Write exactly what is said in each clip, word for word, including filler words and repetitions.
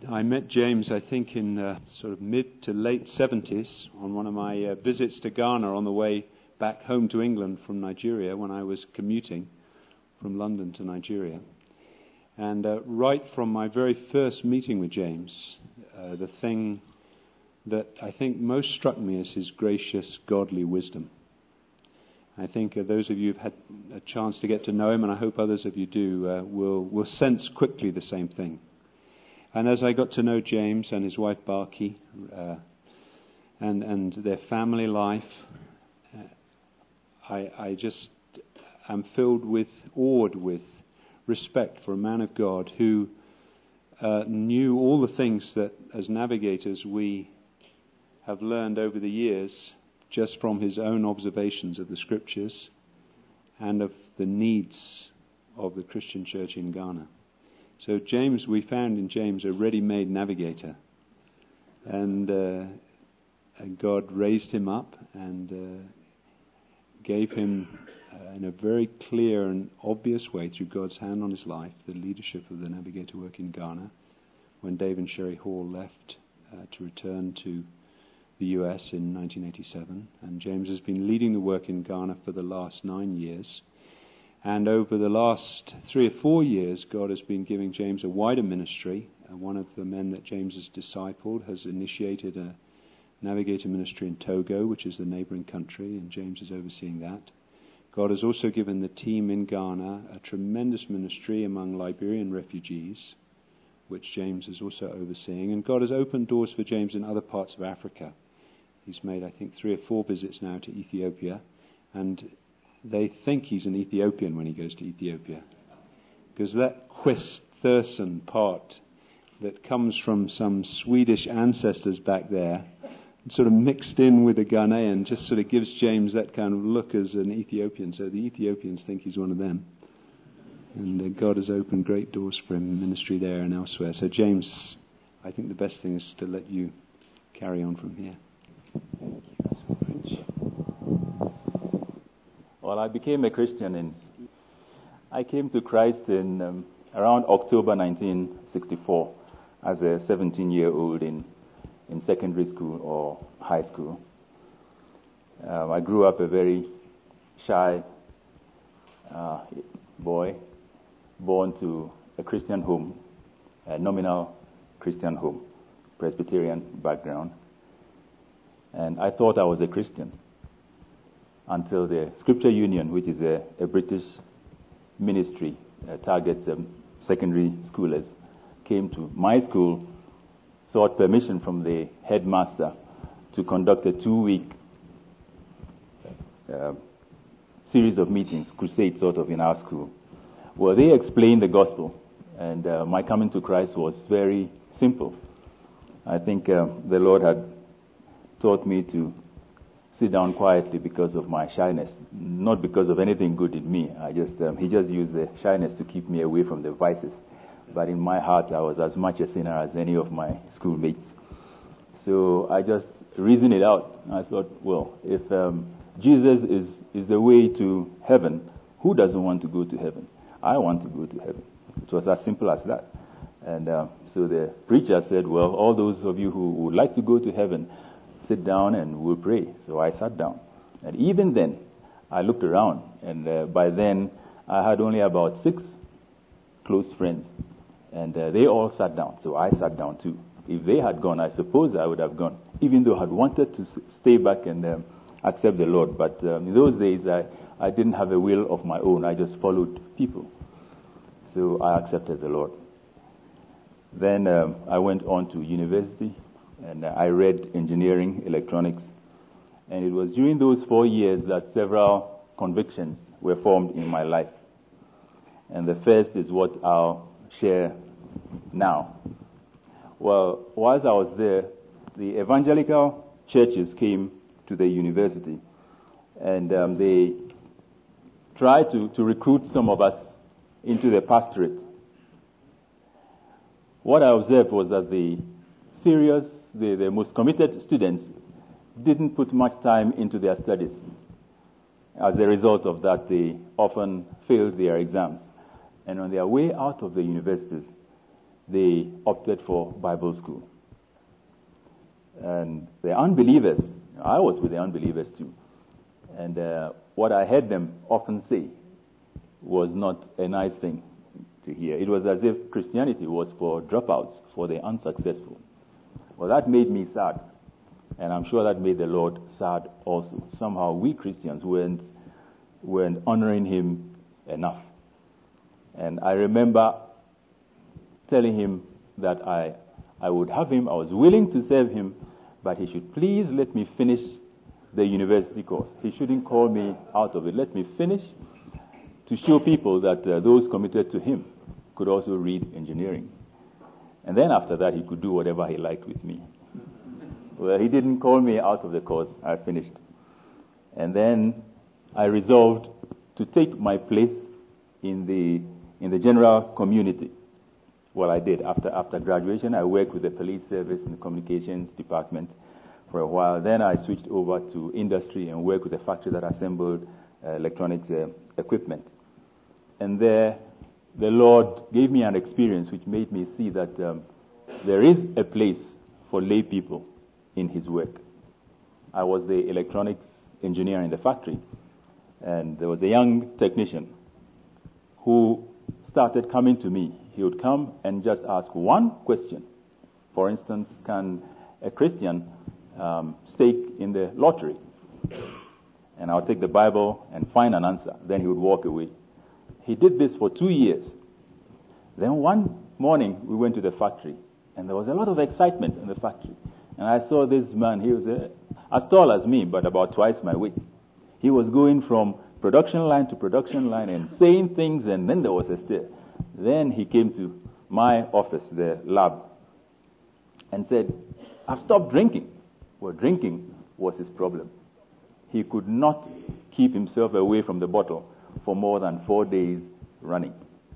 I met James, I think, in uh, sort of mid to late seventies on one of my uh, visits to Ghana on the way back home to England from Nigeria when I was commuting from London to Nigeria. And uh, right from my very first meeting with James, uh, the thing that I think most struck me is his gracious, godly wisdom. I think uh, those of you who've had a chance to get to know him, and I hope others of you do, uh, will will sense quickly the same thing. And as I got to know James and his wife Barky, uh, and and their family life, uh, I I just am filled with, awed with respect for a man of God who uh, knew all the things that as navigators we have learned over the years just from his own observations of the Scriptures and of the needs of the Christian church in Ghana. So James, we found in James a ready-made navigator. And, uh, and God raised him up and uh, gave him, uh, in a very clear and obvious way, through God's hand on his life, the leadership of the navigator work in Ghana when Dave and Sherry Hall left uh, to return to the U S in nineteen eighty-seven. And James has been leading the work in Ghana for the last nine years. And over the last three or four years, God has been giving James a wider ministry. Uh, one of the men that James has discipled has initiated a navigator ministry in Togo, which is the neighboring country, and James is overseeing that. God has also given the team in Ghana a tremendous ministry among Liberian refugees, which James is also overseeing. And God has opened doors for James in other parts of Africa. He's made, I think, three or four visits now to Ethiopia, and they think he's an Ethiopian when he goes to Ethiopia, because that Quist Thurston part that comes from some Swedish ancestors back there, sort of mixed in with a Ghanaian, just sort of gives James that kind of look as an Ethiopian. So the Ethiopians think he's one of them. And uh, God has opened great doors for him in ministry there and elsewhere. So James, I think the best thing is to let you carry on from here. Thank you so much. Well, I became a Christian in, I came to Christ in um, around October nineteen sixty-four as a seventeen-year-old in, in secondary school or high school. Um, I grew up a very shy uh, boy, born to a Christian home, a nominal Christian home, Presbyterian background. And I thought I was a Christian until the Scripture Union, which is a, a British ministry, uh, targets um, secondary schoolers, came to my school, sought permission from the headmaster to conduct a two-week uh, series of meetings, crusade sort of, in our school. Well, they explained the gospel, and uh, my coming to Christ was very simple. I think uh, the Lord had taught me to sit down quietly because of my shyness, not because of anything good in me. I just um, he just used the shyness to keep me away from the vices. But in my heart, I was as much a sinner as any of my schoolmates. So I just reasoned it out. I thought, well, if um, Jesus is, is the way to heaven, who doesn't want to go to heaven? I want to go to heaven. It was as simple as that. And uh, so the preacher said, well, all those of you who would like to go to heaven, sit down and we'll pray. So I sat down. And even then, I looked around. And uh, by then, I had only about six close friends. And uh, they all sat down. So I sat down too. If they had gone, I suppose I would have gone, even though I had wanted to stay back and um, accept the Lord. But um, in those days, I, I didn't have a will of my own. I just followed people. So I accepted the Lord. Then um, I went on to university, and uh, I read engineering, electronics. And it was during those four years that several convictions were formed in my life. And the first is what I'll share now. Well, whilst I was there, the evangelical churches came to the university, and um, they tried to, to recruit some of us into the pastorate. What I observed was that the serious, the, the most committed students didn't put much time into their studies. As a result of that, they often failed their exams. And on their way out of the universities, they opted for Bible school. And the unbelievers, I was with the unbelievers too, and uh, what I heard them often say was not a nice thing to hear. It was as if Christianity was for dropouts, for the unsuccessful. Well, that made me sad, and I'm sure that made the Lord sad also. Somehow we Christians weren't, weren't honoring him enough. And I remember telling him that I, I would have him, I was willing to serve him, but he should please let me finish the university course. He shouldn't call me out of it. Let me finish to show people that uh, those committed to him could also read engineering. And then after that, he could do whatever he liked with me. Well, he didn't call me out of the course. I finished. And then I resolved to take my place in the in the general community. Well, I did. After after graduation, I worked with the police service in the communications department for a while. Then I switched over to industry and worked with a factory that assembled uh, electronics uh, equipment. And there, the Lord gave me an experience which made me see that um, there is a place for lay people in his work. I was the electronics engineer in the factory, and there was a young technician who started coming to me. He would come and just ask one question. For instance, can a Christian um, stake in the lottery? And I would take the Bible and find an answer. Then he would walk away. He did this for two years. Then one morning, we went to the factory, and there was a lot of excitement in the factory. And I saw this man. He was uh, as tall as me, but about twice my weight. He was going from production line to production line and saying things, and then there was a stir. Then he came to my office, the lab, and said, I've stopped drinking. Well, drinking was his problem. He could not keep himself away from the bottle for more than four days running.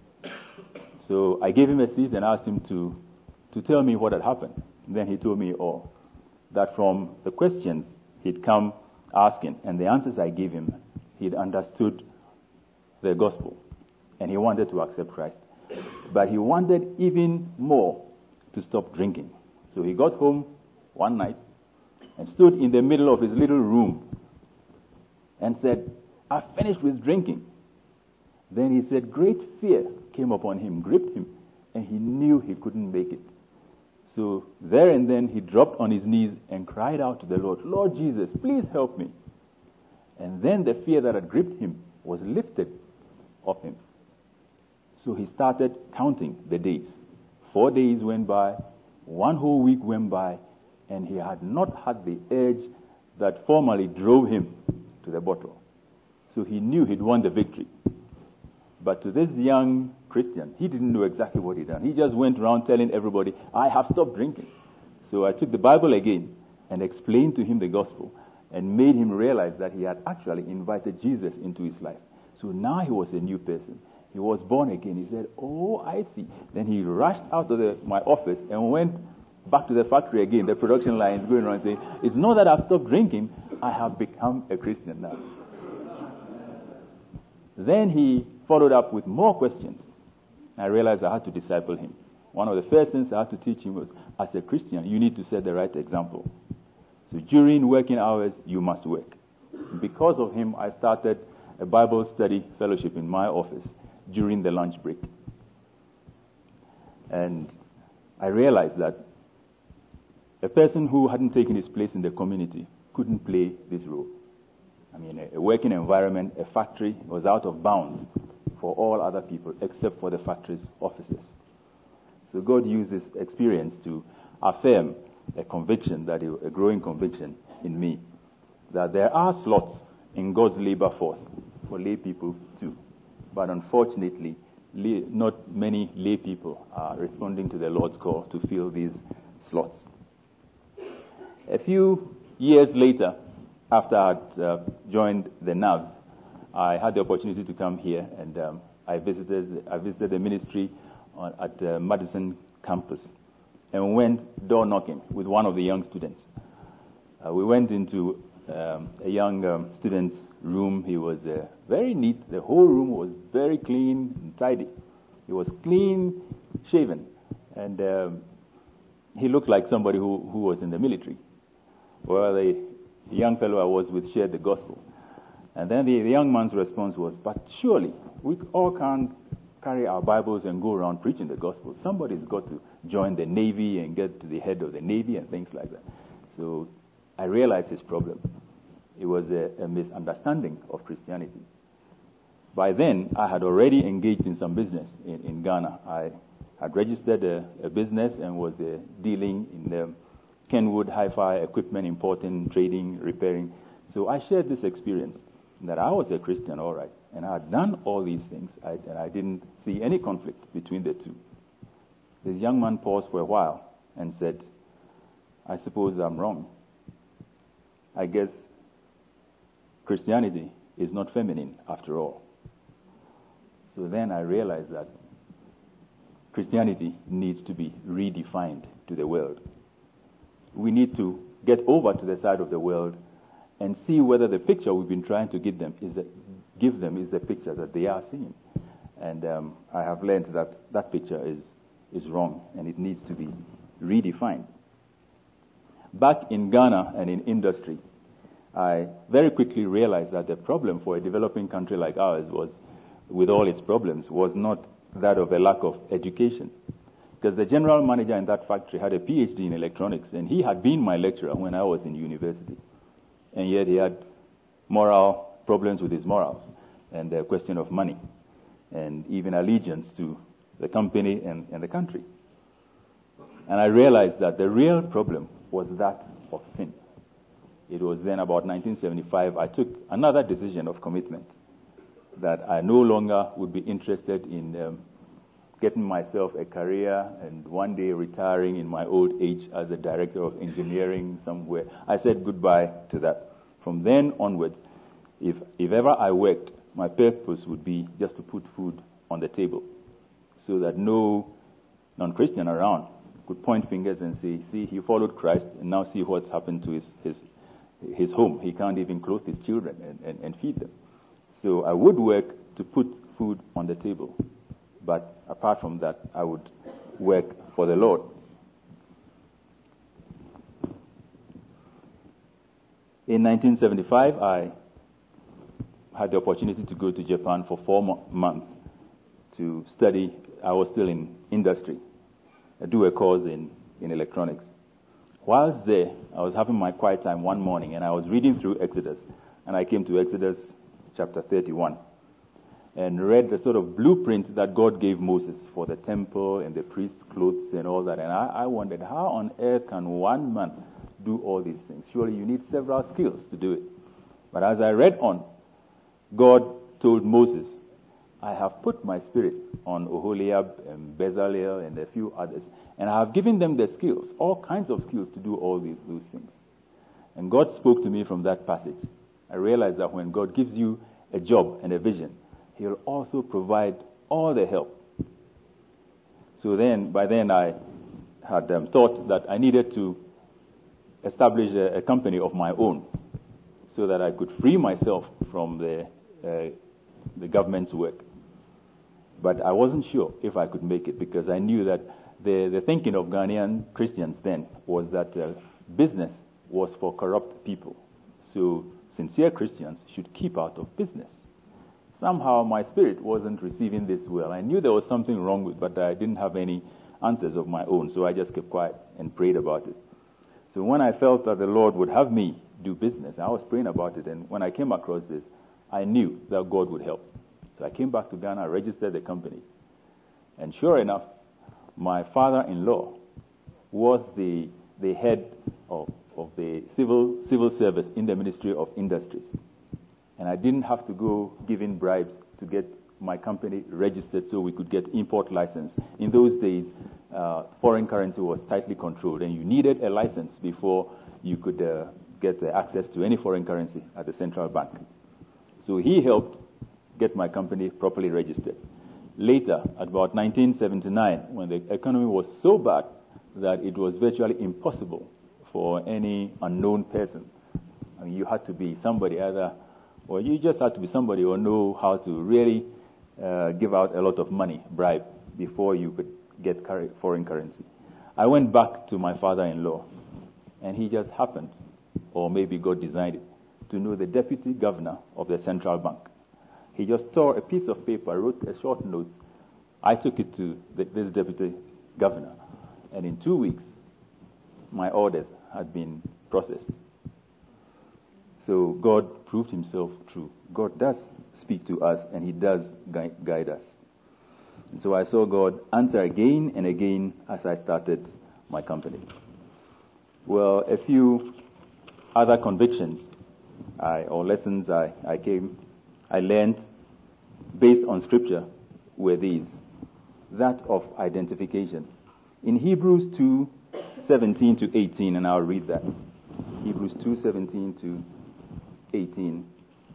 So I gave him a seat and asked him to, to tell me what had happened. Then he told me all. That from the questions he'd come asking and the answers I gave him, he'd understood the gospel and he wanted to accept Christ. But he wanted even more to stop drinking. So he got home one night and stood in the middle of his little room and said, I've finished with drinking. Then he said, great fear came upon him, gripped him, and he knew he couldn't make it. So there and then he dropped on his knees and cried out to the Lord, Lord Jesus, please help me. And then the fear that had gripped him was lifted off him. So he started counting the days. Four days went by, one whole week went by, and he had not had the urge that formerly drove him to the bottle. So he knew he'd won the victory. But to this young Christian, he didn't know exactly what he'd done. He just went around telling everybody, I have stopped drinking. So I took the Bible again and explained to him the gospel and made him realize that he had actually invited Jesus into his life. So now he was a new person. He was born again. He said, oh, I see. Then he rushed out of the, my office and went back to the factory again. The production line is going around saying, it's not that I've stopped drinking, I have become a Christian now. Then he followed up with more questions. I realized I had to disciple him. One of the first things I had to teach him was, as a Christian, you need to set the right example. So during working hours, you must work. Because of him, I started a Bible study fellowship in my office during the lunch break. And I realized that a person who hadn't taken his place in the community couldn't play this role. I mean, a, a working environment, a factory was out of bounds for all other people except for the factory's officers. So God used this experience to affirm a conviction, that a growing conviction in me, that there are slots in God's labor force for lay people too. But unfortunately, lay, not many lay people are responding to the Lord's call to fill these slots. A few years later, after I had uh, joined the N A Vs, I had the opportunity to come here, and um, I visited I visited the ministry on, at the Madison campus and went door knocking with one of the young students. Uh, we went into um, a young um, student's room. He was uh, very neat. The whole room was very clean and tidy. He was clean shaven, And um, he looked like somebody who, who was in the military. Well, the young fellow I was with shared the gospel. And then the, the young man's response was, but surely we all can't carry our Bibles and go around preaching the gospel. Somebody's got to join the Navy and get to the head of the Navy and things like that. So I realized his problem. It was a, a misunderstanding of Christianity. By then, I had already engaged in some business in, in Ghana. I had registered a, a business and was uh, dealing in the Kenwood hi-fi equipment, importing, trading, repairing. So I shared this experience that I was a Christian, all right, and I had done all these things, I, and I didn't see any conflict between the two. This young man paused for a while and said, I suppose I'm wrong. I guess Christianity is not feminine after all. So then I realized that Christianity needs to be redefined to the world. We need to get over to the side of the world and see whether the picture we've been trying to give them is the, give them is the picture that they are seeing. And um, I have learned that that picture is, is wrong and it needs to be redefined. Back in Ghana and in industry, I very quickly realized that the problem for a developing country like ours was, with all its problems, was not that of a lack of education. Because the general manager in that factory had a P H D in electronics, and he had been my lecturer when I was in university. And yet he had moral problems with his morals, and the question of money, and even allegiance to the company and, and the country. And I realized that the real problem was that of sin. It was then about nineteen seventy-five, I took another decision of commitment, that I no longer would be interested in um, getting myself a career and one day retiring in my old age as a director of engineering somewhere. I said goodbye to that. From then onwards, if, if ever I worked, my purpose would be just to put food on the table so that no non-Christian around could point fingers and say, see, he followed Christ and now see what's happened to his, his, his home. He can't even clothe his children and, and, and feed them. So I would work to put food on the table. But apart from that, I would work for the Lord. In nineteen seventy-five, I had the opportunity to go to Japan for four mo- months to study. I was still in industry. I do a course in, in electronics. Whilst there, I was having my quiet time one morning, and I was reading through Exodus, and I came to Exodus chapter thirty-one. And read the sort of blueprint that God gave Moses for the temple and the priest's clothes and all that. And I, I wondered, how on earth can one man do all these things? Surely you need several skills to do it. But as I read on, God told Moses, I have put my spirit on Oholiab and Bezalel and a few others, and I have given them the skills, all kinds of skills to do all these, those things. And God spoke to me from that passage. I realized that when God gives you a job and a vision, He'll also provide all the help. So then, by then I had um, thought that I needed to establish a, a company of my own so that I could free myself from the, uh, the government's work. But I wasn't sure if I could make it because I knew that the, the thinking of Ghanaian Christians then was that uh, business was for corrupt people. So sincere Christians should keep out of business. Somehow my spirit wasn't receiving this well. I knew there was something wrong with it, but I didn't have any answers of my own, so I just kept quiet and prayed about it. So when I felt that the Lord would have me do business, I was praying about it, and when I came across this, I knew that God would help. So I came back to Ghana, registered the company, and sure enough, my father-in-law was the the head of, of the civil civil service in the Ministry of Industries. And I didn't have to go giving bribes to get my company registered so we could get import license. In those days, uh, foreign currency was tightly controlled, and you needed a license before you could uh, get uh, access to any foreign currency at the central bank. So he helped get my company properly registered. Later, at about nineteen seventy-nine, when the economy was so bad that it was virtually impossible for any unknown person, I mean, you had to be somebody either Or you just had to be somebody or know how to really uh, give out a lot of money, bribe, before you could get foreign currency. I went back to my father-in-law, and he just happened, or maybe God designed it, to know the deputy governor of the central bank. He just tore a piece of paper, wrote a short note. I took it to the, this deputy governor, and in two weeks, my orders had been processed. So God proved himself true. God does speak to us, and he does guide, guide us. And so I saw God answer again and again as I started my company. Well, a few other convictions I, or lessons I, I came, I learned based on Scripture were these. That of identification. In Hebrews two seventeen to eighteen, and I'll read that. Hebrews two seventeen to eighteen.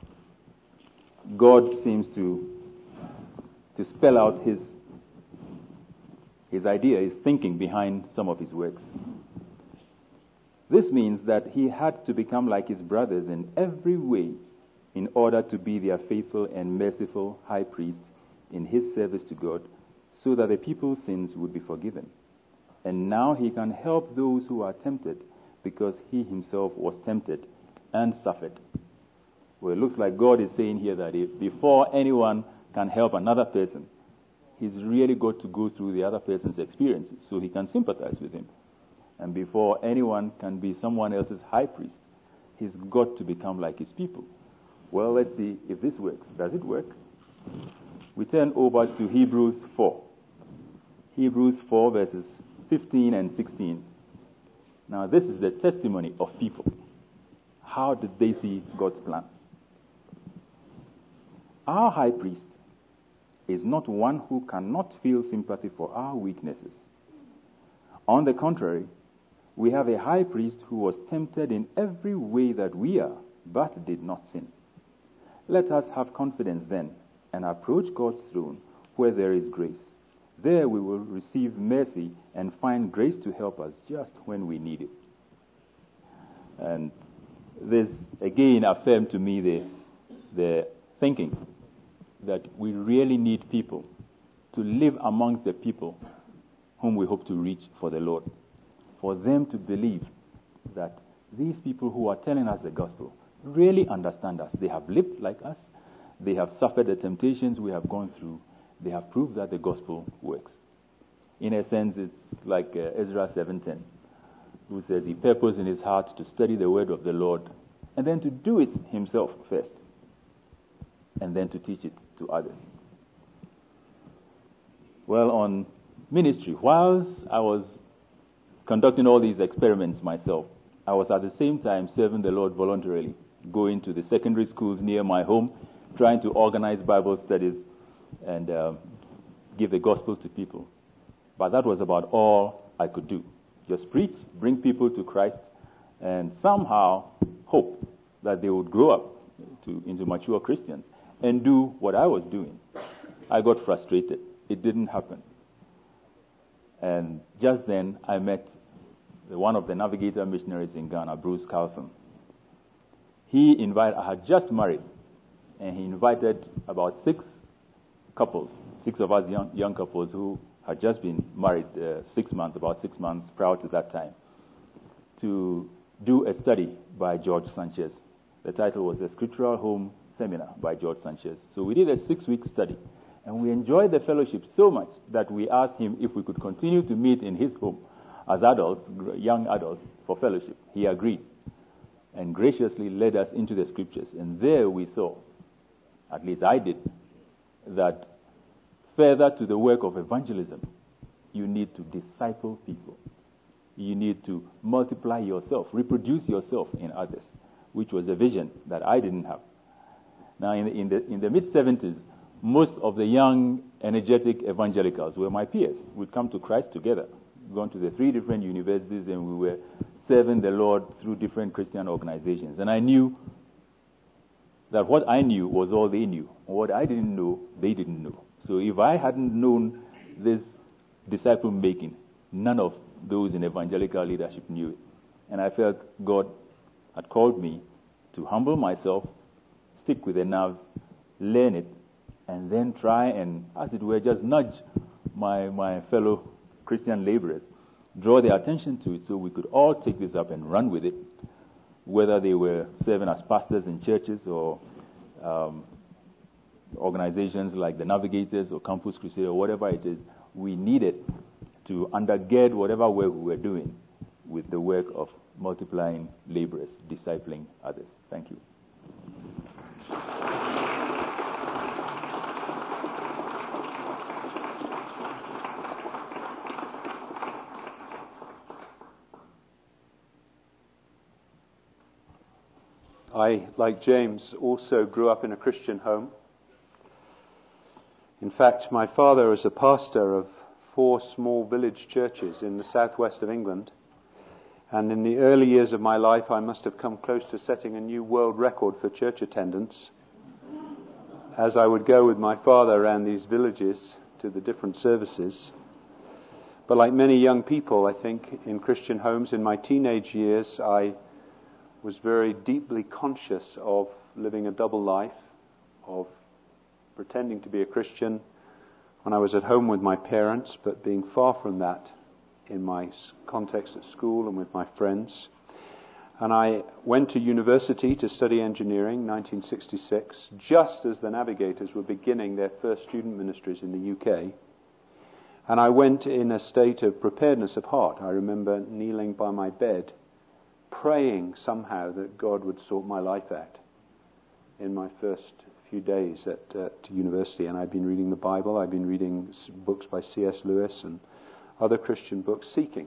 God seems to to spell out his his idea, his thinking behind some of his works. This means that he had to become like his brothers in every way in order to be their faithful and merciful high priest in his service to God, so that the people's sins would be forgiven. And now he can help those who are tempted, because he himself was tempted and suffered. Well, it looks like God is saying here that if before anyone can help another person, he's really got to go through the other person's experiences so he can sympathize with him. And before anyone can be someone else's high priest, he's got to become like his people. Well, let's see if this works. Does it work? We turn over to Hebrews four. Hebrews four verses fifteen and sixteen. Now, this is the testimony of people. How did they see God's plan? Our high priest is not one who cannot feel sympathy for our weaknesses. On the contrary, we have a high priest who was tempted in every way that we are, but did not sin. Let us have confidence then and approach God's throne where there is grace. There we will receive mercy and find grace to help us just when we need it. And this again affirmed to me the, the thinking that we really need people to live amongst the people whom we hope to reach for the Lord. For them to believe that these people who are telling us the gospel really understand us. They have lived like us. They have suffered the temptations we have gone through. They have proved that the gospel works. In a sense, it's like uh, Ezra seven ten, who says he purposed in his heart to study the word of the Lord and then to do it himself first, and then to teach it to others. Well, on ministry, whilst I was conducting all these experiments myself, I was at the same time serving the Lord voluntarily, going to the secondary schools near my home, trying to organize Bible studies and uh, give the gospel to people. But that was about all I could do. Just preach, bring people to Christ, and somehow hope that they would grow up to, into mature Christians and do what I was doing. I got frustrated. It didn't happen. And just then I met the, one of the Navigator missionaries in Ghana, Bruce Carlson. He invited, I had just married, and he invited about six couples, six of us young, young couples who had just been married uh, six months, about six months prior to that time, to do a study by George Sanchez. The title was The Scriptural Home Seminar by George Sanchez. So we did a six-week study, and we enjoyed the fellowship so much that we asked him if we could continue to meet in his home as adults, young adults, for fellowship. He agreed and graciously led us into the scriptures. And there we saw, at least I did, that further to the work of evangelism, you need to disciple people. You need to multiply yourself, reproduce yourself in others, which was a vision that I didn't have. Now, in the, in the, in the mid-seventies, most of the young, energetic evangelicals were my peers. We'd come to Christ together, gone to the three different universities, and we were serving the Lord through different Christian organizations. And I knew that what I knew was all they knew. What I didn't know, they didn't know. So if I hadn't known this disciple-making, none of those in evangelical leadership knew it. And I felt God had called me to humble myself, stick with the nerves, learn it, and then try and, as it were, just nudge my, my fellow Christian laborers, draw their attention to it so we could all take this up and run with it, whether they were serving as pastors in churches or um, organizations like the Navigators or Campus Crusade or whatever it is. We need it to undergird whatever work we were doing with the work of multiplying laborers, discipling others. Thank you. I, like James, also grew up in a Christian home. In fact, my father was a pastor of four small village churches in the southwest of England. And in the early years of my life, I must have come close to setting a new world record for church attendance, as I would go with my father around these villages to the different services. But like many young people, I think, in Christian homes, in my teenage years, I was very deeply conscious of living a double life, of pretending to be a Christian when I was at home with my parents, but being far from that in my context at school and with my friends. And I went to university to study engineering, nineteen sixty-six, just as the Navigators were beginning their first student ministries in the U K. And I went in a state of preparedness of heart. I remember kneeling by my bed, praying somehow that God would sort my life out in my first few days at, uh, to university. And I'd been reading the Bible, I'd been reading books by C S Lewis and other Christian books, seeking.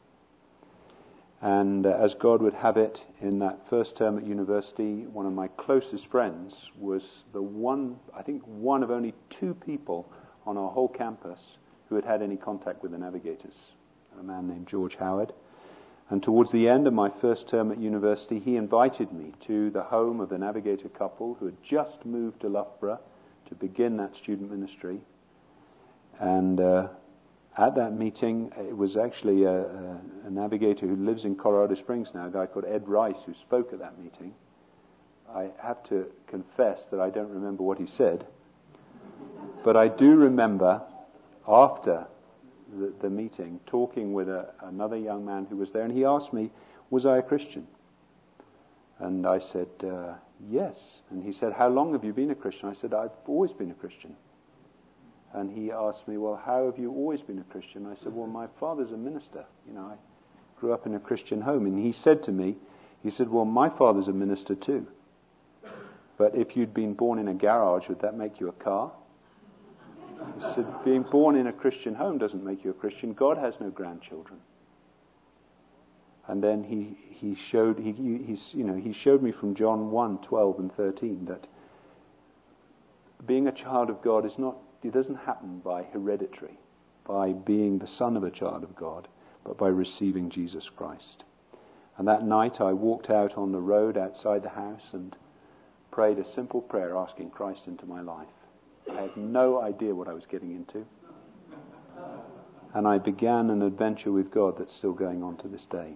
And uh, as God would have it, in that first term at university, one of my closest friends was the one, I think one of only two people on our whole campus who had had any contact with the Navigators, a man named George Howard. And towards the end of my first term at university, he invited me to the home of the Navigator couple who had just moved to Loughborough to begin that student ministry. And uh, at that meeting, it was actually a, a, a navigator who lives in Colorado Springs now, a guy called Ed Rice, who spoke at that meeting. I have to confess that I don't remember what he said, but I do remember after the, the meeting talking with a, another young man who was there, and he asked me, was I a Christian? And I said, uh, yes. And he said, how long have you been a Christian? I said, I've always been a Christian. And he asked me, well, how have you always been a Christian? I said, well, my father's a minister. You know, I grew up in a Christian home. And he said to me, he said, well, my father's a minister too. But if you'd been born in a garage, would that make you a car? He said, being born in a Christian home doesn't make you a Christian. God has no grandchildren. And then he, he showed he, he you know he showed me from John one, twelve and thirteen that being a child of God is not it doesn't happen by hereditary, by being the son of a child of God, but by receiving Jesus Christ. And that night I walked out on the road outside the house and prayed a simple prayer asking Christ into my life. I had no idea what I was getting into. And I began an adventure with God that's still going on to this day.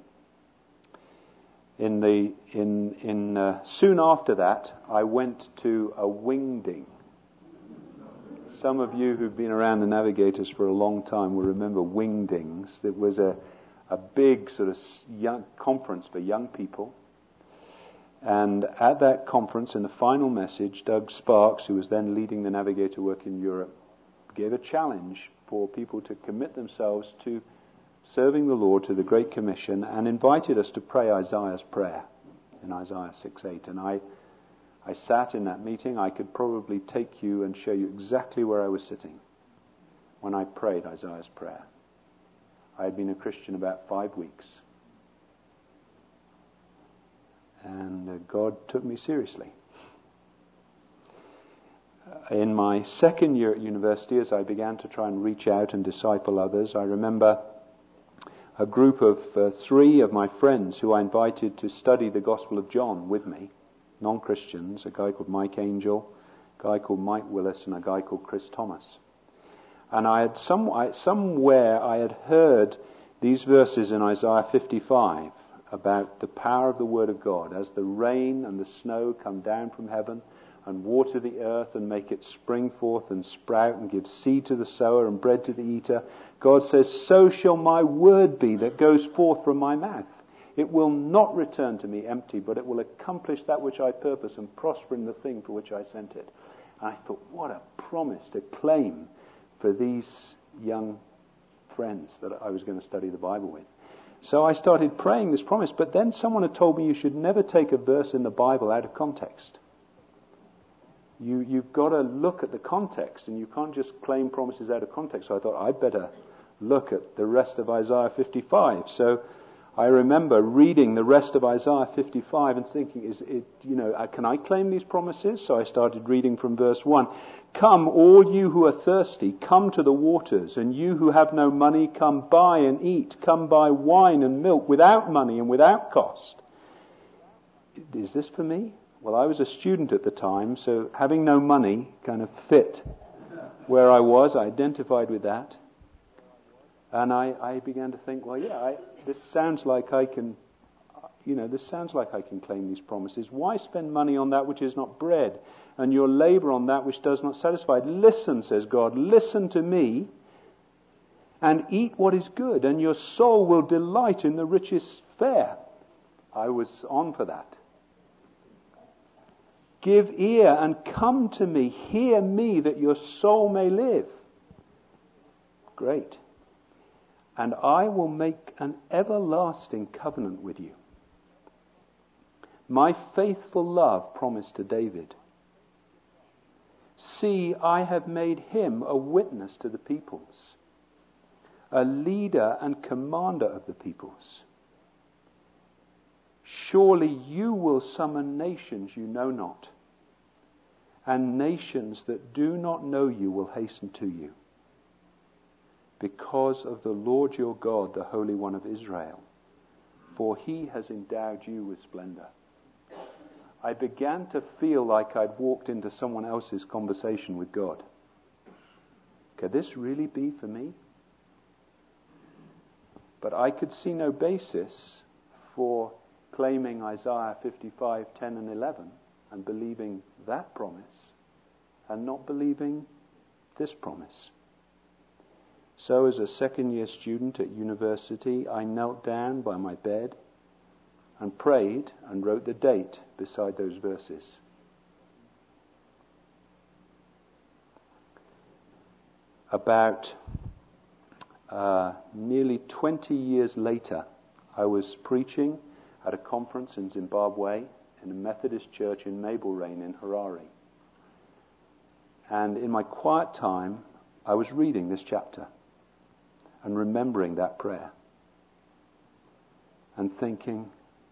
In the in in uh, soon after that, I went to a wingding. Some of you who've been around the Navigators for a long time will remember wingdings. It was a a big sort of young conference for young people. And at that conference, in the final message, Doug Sparks, who was then leading the Navigator work in Europe, gave a challenge for people to commit themselves to serving the Lord, to the Great Commission, and invited us to pray Isaiah's prayer in Isaiah six eight. And I, I sat in that meeting. I could probably take you and show you exactly where I was sitting when I prayed Isaiah's prayer. I had been a Christian about five weeks. And uh, God took me seriously. Uh, in my second year at university, as I began to try and reach out and disciple others, I remember a group of uh, three of my friends who I invited to study the Gospel of John with me, non-Christians, a guy called Mike Angel, a guy called Mike Willis, and a guy called Chris Thomas. And I had some, I, somewhere I had heard these verses in Isaiah fifty-five about the power of the Word of God. As the rain and the snow come down from heaven and water the earth and make it spring forth and sprout and give seed to the sower and bread to the eater, God says, so shall my word be that goes forth from my mouth. It will not return to me empty, but it will accomplish that which I purpose and prosper in the thing for which I sent it. And I thought, what a promise to claim for these young friends that I was going to study the Bible with. So I started praying this promise, but then someone had told me you should never take a verse in the Bible out of context. You, you've got to look at the context, and you can't just claim promises out of context. So I thought, I'd better look at the rest of Isaiah fifty-five. So I remember reading the rest of Isaiah fifty-five and thinking, is it, you know, can I claim these promises? So I started reading from verse one. Come, all you who are thirsty, come to the waters, and you who have no money, come buy and eat. Come buy wine and milk without money and without cost. Is this for me? Well, I was a student at the time, so having no money kind of fit where I was. I identified with that. And I, I began to think, well, yeah, I, this sounds like I can, you know, this sounds like I can claim these promises. Why spend money on that which is not bread, and your labor on that which does not satisfy? Listen, says God, listen to me, and eat what is good, and your soul will delight in the richest fare. I was on for that. Give ear and come to me, hear me, that your soul may live. Great. And I will make an everlasting covenant with you. My faithful love promised to David. See, I have made him a witness to the peoples, a leader and commander of the peoples. Surely you will summon nations you know not, and nations that do not know you will hasten to you, because of the Lord your God, the Holy One of Israel, for he has endowed you with splendor. I began to feel like I'd walked into someone else's conversation with God. Could this really be for me? But I could see no basis for claiming Isaiah fifty-five, ten and eleven and believing that promise and not believing this promise. So as a second year student at university, I knelt down by my bed and prayed and wrote the date beside those verses. About uh, nearly twenty years later, I was preaching at a conference in Zimbabwe in a Methodist church in Mablerain in Harare. And in my quiet time, I was reading this chapter and remembering that prayer and thinking,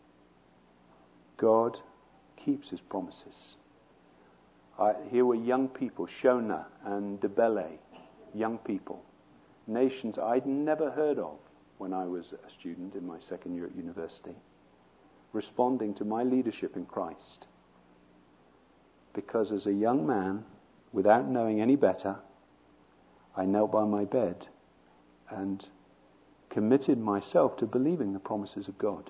God keeps his promises. I, here were young people, Shona and Debele, young people, nations I'd never heard of when I was a student in my second year at university, responding to my leadership in Christ. Because as a young man, without knowing any better, I knelt by my bed and committed myself to believing the promises of God.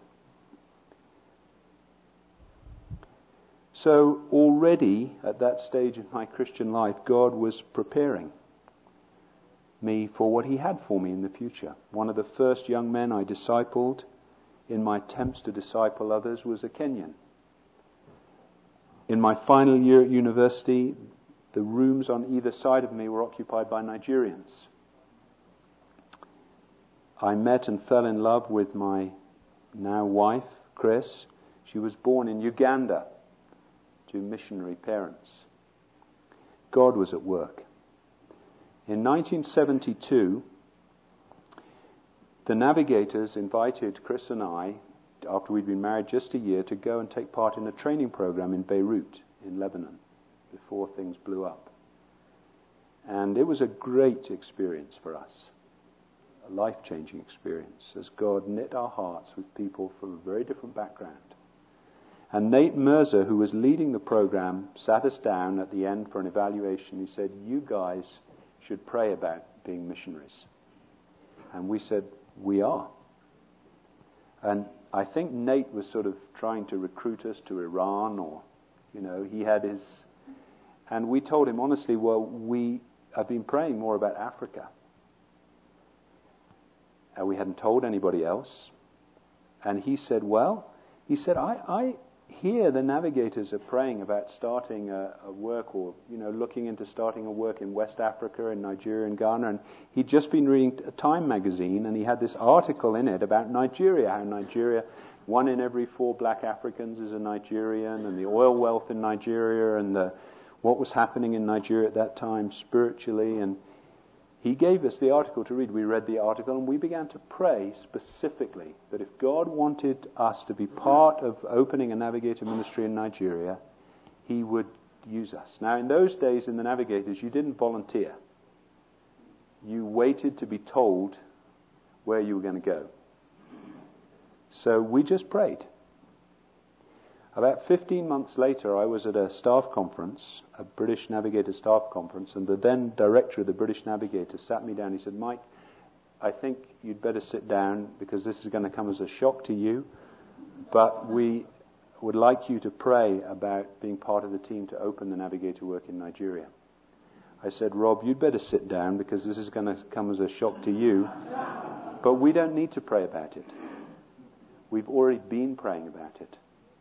So already at that stage in my Christian life, God was preparing me for what he had for me in the future. One of the first young men I discipled in my attempts to disciple others was a Kenyan. In my final year at university, the rooms on either side of me were occupied by Nigerians. I met and fell in love with my now wife, Chris. She was born in Uganda to missionary parents. God was at work. In nineteen seventy-two, the Navigators invited Chris and I, after we'd been married just a year, to go and take part in a training program in Beirut, in Lebanon, before things blew up. And it was a great experience for us, a life-changing experience, as God knit our hearts with people from a very different background. And Nate Mercer, who was leading the program, sat us down at the end for an evaluation. He said, you guys should pray about being missionaries. And we said, we are. And I think Nate was sort of trying to recruit us to Iran, or, you know, he had his And we told him honestly, well, we have been praying more about Africa. And we hadn't told anybody else. And he said, well, he said, I, I hear the navigators are praying about starting a, a work or, you know, looking into starting a work in West Africa, in Nigeria and Ghana. And he'd just been reading a Time magazine, and he had this article in it about Nigeria, how Nigeria, one in every four black Africans is a Nigerian, and the oil wealth in Nigeria, and the, what was happening in Nigeria at that time spiritually. And he gave us the article to read. We read the article and we began to pray specifically that if God wanted us to be part of opening a navigator ministry in Nigeria, he would use us. Now, in those days in the navigators, you didn't volunteer. You waited to be told where you were going to go. So we just prayed. About fifteen months later, I was at a staff conference, a British Navigator staff conference, and the then director of the British Navigator sat me down. He said, Mike, I think you'd better sit down because this is going to come as a shock to you, but we would like you to pray about being part of the team to open the Navigator work in Nigeria. I said, Rob, you'd better sit down because this is going to come as a shock to you, but we don't need to pray about it. We've already been praying about it.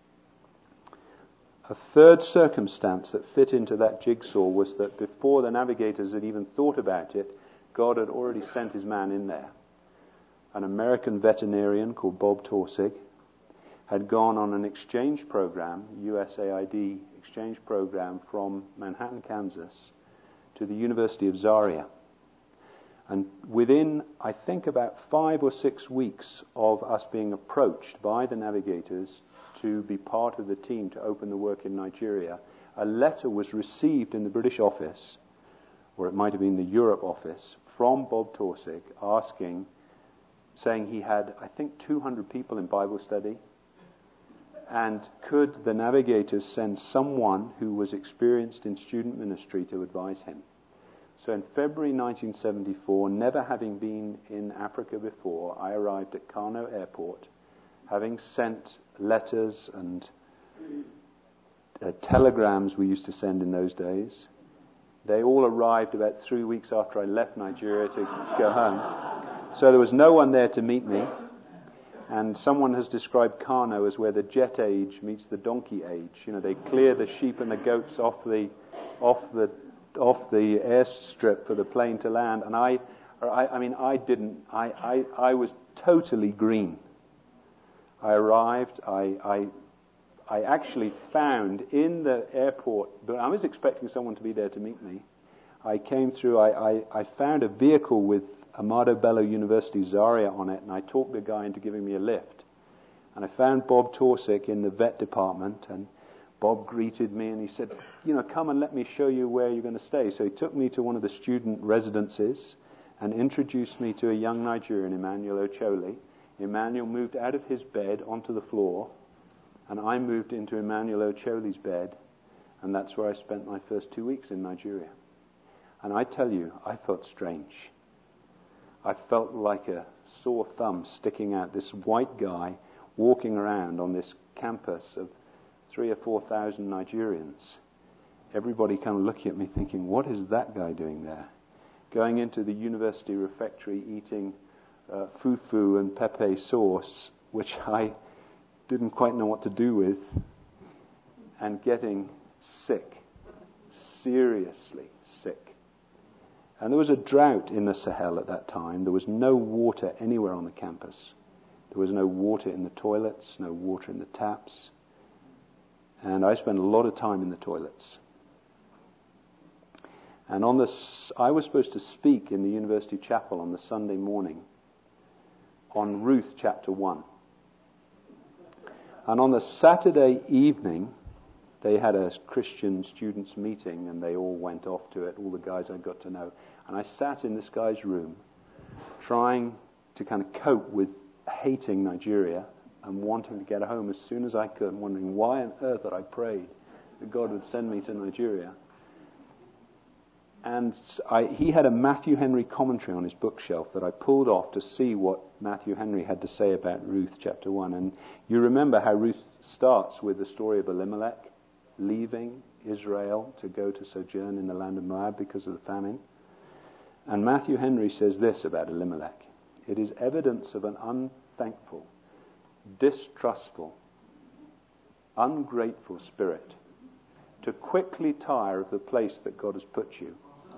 A third circumstance that fit into that jigsaw was that before the navigators had even thought about it, God had already sent his man in there. An American veterinarian called Bob Torsig had gone on an exchange program, U S A I D exchange program from Manhattan, Kansas, to the University of Zaria. And within, I think, about five or six weeks of us being approached by the navigators to be part of the team to open the work in Nigeria, a letter was received in the British office, or it might have been the Europe office, from Bob Torsig asking, saying he had, I think, two hundred people in Bible study, and could the navigators send someone who was experienced in student ministry to advise him. So in February nineteen seventy-four, never having been in Africa before, I arrived at Kano Airport, having sent letters and uh, telegrams we used to send in those days. They all arrived about three weeks after I left Nigeria to go home. So there was no one there to meet me. And someone has described Kano as where the jet age meets the donkey age. You know, they clear the sheep and the goats off the off the off the airstrip for the plane to land. And I, I, I mean, I didn't. I, I, I was totally green. I arrived, I, I, I actually found in the airport, but I was expecting someone to be there to meet me. I came through, I, I, I found a vehicle with Amado Bello University Zaria on it, and I talked the guy into giving me a lift. And I found Bob Torsig in the vet department, and Bob greeted me, and he said, you know, come and let me show you where you're going to stay. So he took me to one of the student residences and introduced me to a young Nigerian, Emmanuel Ocholi. Emmanuel moved out of his bed onto the floor, and I moved into Emmanuel Ocholi's bed, and that's where I spent my first two weeks in Nigeria. And I tell you, I felt strange. I felt like a sore thumb sticking out, this white guy walking around on this campus of three or four thousand Nigerians. Everybody kind of looking at me thinking, what is that guy doing there? Going into the university refectory, eating Uh, fufu and pepe sauce, which I didn't quite know what to do with, and getting sick, seriously sick. And there was a drought in the Sahel at that time. There was no water anywhere on the campus. There was no water in the toilets, no water in the taps. And I spent a lot of time in the toilets. And on this, I was supposed to speak in the university chapel on the Sunday morning on Ruth chapter one. And on the Saturday evening, they had a Christian students meeting, and they all went off to it, all the guys I got to know. And I sat in this guy's room, trying to kind of cope with hating Nigeria and wanting to get home as soon as I could, and wondering why on earth had I prayed that God would send me to Nigeria. And I, he had a Matthew Henry commentary on his bookshelf that I pulled off to see what Matthew Henry had to say about Ruth chapter one. And you remember how Ruth starts with the story of Elimelech leaving Israel to go to sojourn in the land of Moab because of the famine. And Matthew Henry says this about Elimelech: it is evidence of an unthankful, distrustful, ungrateful spirit to quickly tire of the place that God has put you.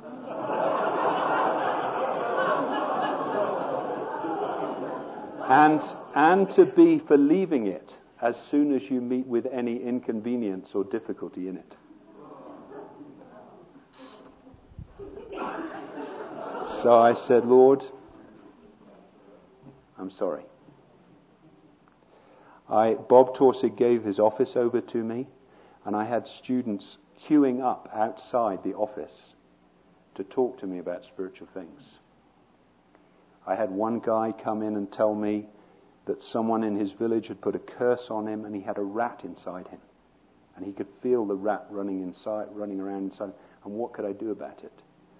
and and to be for leaving it as soon as you meet with any inconvenience or difficulty in it. So I said, Lord, I'm sorry. I, Bob Torsig gave his office over to me, and I had students queuing up outside the office to talk to me about spiritual things. I had one guy come in and tell me that someone in his village had put a curse on him and he had a rat inside him. And he could feel the rat running inside, running around inside. And what could I do about it?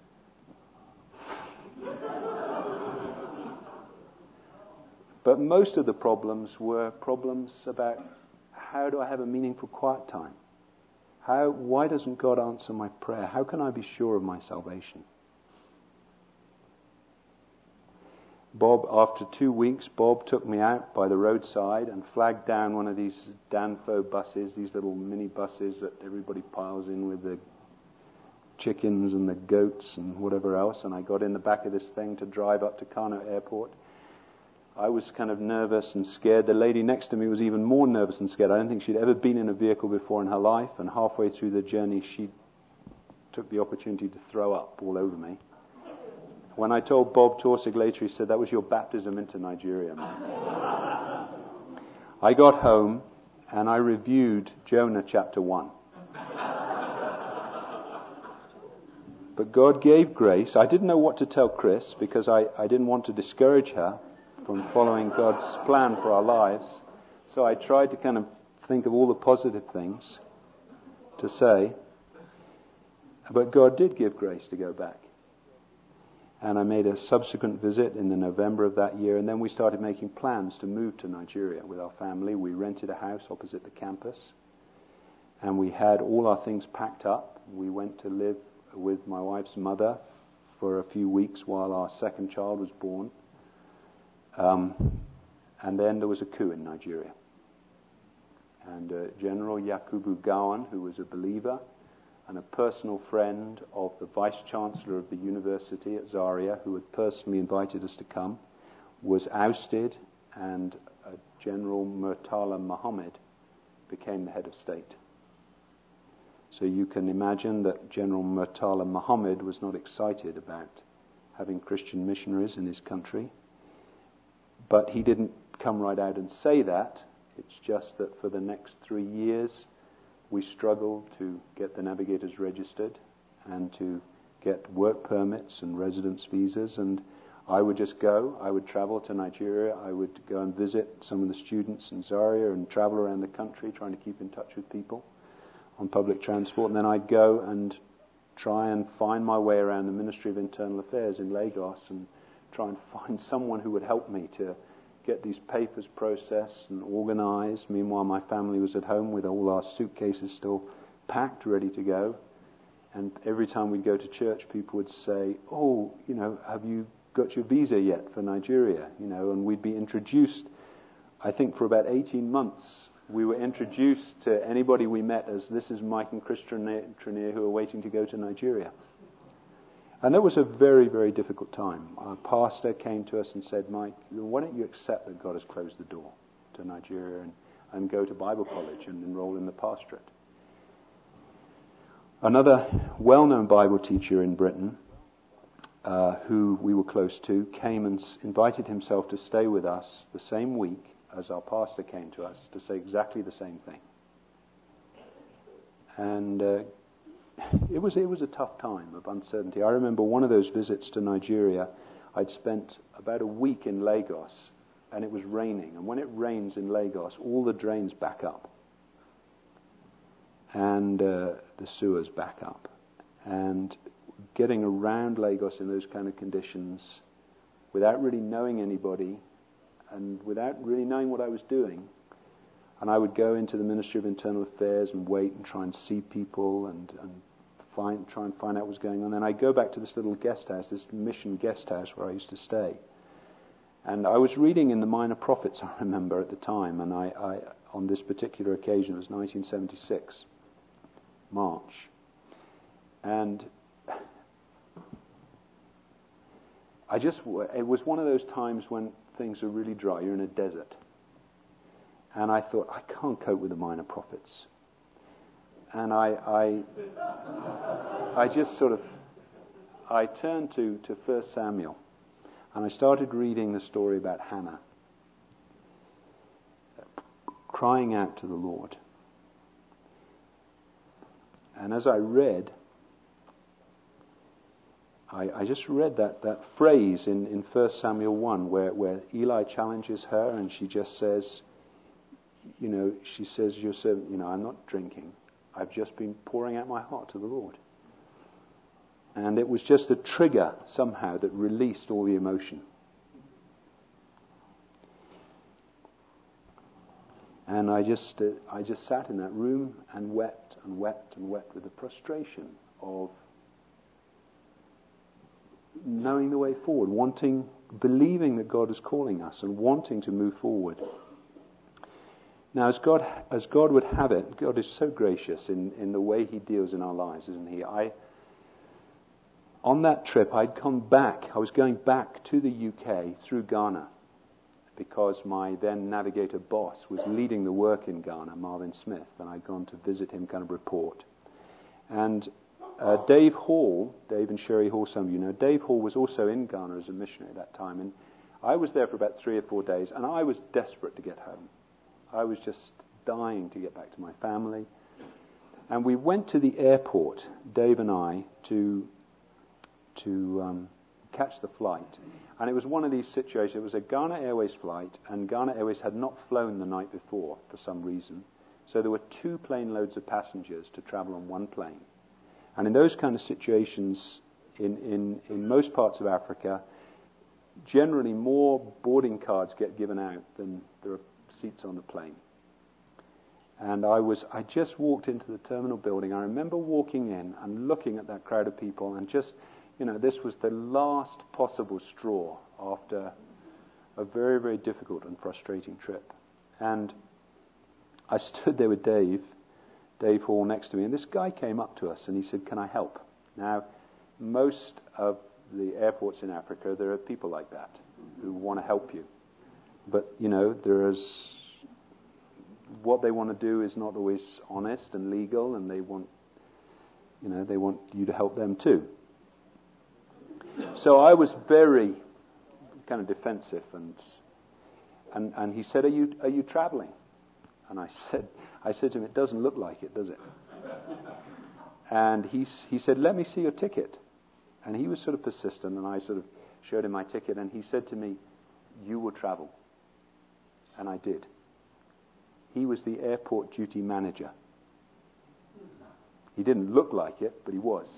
But most of the problems were problems about how do I have a meaningful quiet time? How? Why doesn't God answer my prayer? How can I be sure of my salvation? Bob, after two weeks, Bob took me out by the roadside and flagged down one of these Danfo buses, these little mini buses that everybody piles in with the chickens and the goats and whatever else, and I got in the back of this thing to drive up to Kano Airport. I was kind of nervous and scared. The lady next to me was even more nervous and scared. I don't think she'd ever been in a vehicle before in her life, and halfway through the journey she took the opportunity to throw up all over me. When I told Bob Torsig later, he said, that was your baptism into Nigeria, man. I got home and I reviewed Jonah chapter one. But God gave grace. I didn't know what to tell Chris because I, I didn't want to discourage her from following God's plan for our lives. So I tried to kind of think of all the positive things to say. But God did give grace to go back. And I made a subsequent visit in the November of that year, and then we started making plans to move to Nigeria with our family. We rented a house opposite the campus, and we had all our things packed up. We went to live with my wife's mother for a few weeks while our second child was born. Um, and then there was a coup in Nigeria. And uh, General Yakubu Gowon, who was a believer and a personal friend of the Vice-Chancellor of the University at Zaria, who had personally invited us to come, was ousted, and uh, General Murtala Muhammad became the head of state. So you can imagine that General Murtala Muhammad was not excited about having Christian missionaries in his country. But he didn't come right out and say that. It's just that for the next three years, we struggled to get the navigators registered and to get work permits and residence visas. And I would just go. I would travel to Nigeria. I would go and visit some of the students in Zaria and travel around the country trying to keep in touch with people on public transport. And then I'd go and try and find my way around the Ministry of Internal Affairs in Lagos and try and find someone who would help me to get these papers processed and organized. Meanwhile, my family was at home with all our suitcases still packed, ready to go. And every time we'd go to church, people would say, oh, you know, have you got your visa yet for Nigeria? You know, and we'd be introduced, I think for about eighteen months, we were introduced to anybody we met as, this is Mike and Chris Trenier who are waiting to go to Nigeria. And it was a very, very difficult time. Our pastor came to us and said, Mike, why don't you accept that God has closed the door to Nigeria and, and go to Bible college and enroll in the pastorate? Another well-known Bible teacher in Britain, uh, who we were close to, came and s- invited himself to stay with us the same week as our pastor came to us to say exactly the same thing. And uh, It was it was a tough time of uncertainty. I remember one of those visits to Nigeria. I'd spent about a week in Lagos, and it was raining. And when it rains in Lagos, all the drains back up, and uh, the sewers back up. And getting around Lagos in those kind of conditions, without really knowing anybody, and without really knowing what I was doing, And I would go into the Ministry of Internal Affairs and wait and try and see people and, and find, try and find out what was going on. And I'd go back to this little guest house, this mission guest house where I used to stay. And I was reading in the Minor Prophets, I remember, at the time, and I, I on this particular occasion, it was nineteen seventy-six, March. And I just, it was one of those times when things are really dry, you're in a desert. And I thought, I can't cope with the Minor Prophets. And I, I, I just sort of, I turned to, to First Samuel, and I started reading the story about Hannah, crying out to the Lord. And as I read, I, I just read that, that phrase in, in First Samuel one where, where Eli challenges her and she just says, you know, she says, your servant, you know, I'm not drinking. I've just been pouring out my heart to the Lord. And it was just a trigger somehow that released all the emotion. And I just, uh, I just sat in that room and wept and wept and wept with the frustration of knowing the way forward, wanting, believing that God is calling us and wanting to move forward. Now, as God, as God would have it, God is so gracious in, in the way He deals in our lives, isn't He? I, on that trip, I'd come back. I was going back to the U K through Ghana because my then navigator boss was leading the work in Ghana, Marvin Smith, and I'd gone to visit him, kind of report. And uh, Dave Hall, Dave and Sherry Hall, some of you know, Dave Hall was also in Ghana as a missionary at that time, and I was there for about three or four days, and I was desperate to get home. I was just dying to get back to my family. And we went to the airport, Dave and I, to to um, catch the flight. And it was one of these situations. It was a Ghana Airways flight, and Ghana Airways had not flown the night before for some reason. So there were two plane loads of passengers to travel on one plane. And in those kind of situations, in, in, in most parts of Africa, generally more boarding cards get given out than there are seats on the plane. And I was, I just walked into the terminal building. I remember walking in and looking at that crowd of people and just, you know, this was the last possible straw after a very, very difficult and frustrating trip. And I stood there with Dave, Dave Hall next to me, and this guy came up to us and he said, "Can I help?" Now, most of the airports in Africa, there are people like that who want to help you. But, you know, there's what they want to do is not always honest and legal, and they want, you know, they want you to help them too. So I was very kind of defensive, and and and he said, "Are you are you traveling?" And I said, I said to him, "It doesn't look like it, does it?" And he he said, "Let me see your ticket." And he was sort of persistent, and I sort of showed him my ticket, and he said to me, "You will travel." And I did. He was the airport duty manager. He didn't look like it, but he was.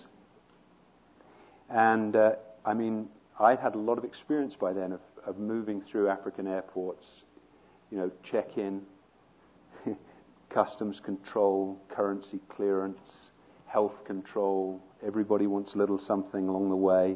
And, uh, I mean, I'd had a lot of experience by then of, of moving through African airports, you know, check-in, customs control, currency clearance, health control. Everybody wants a little something along the way.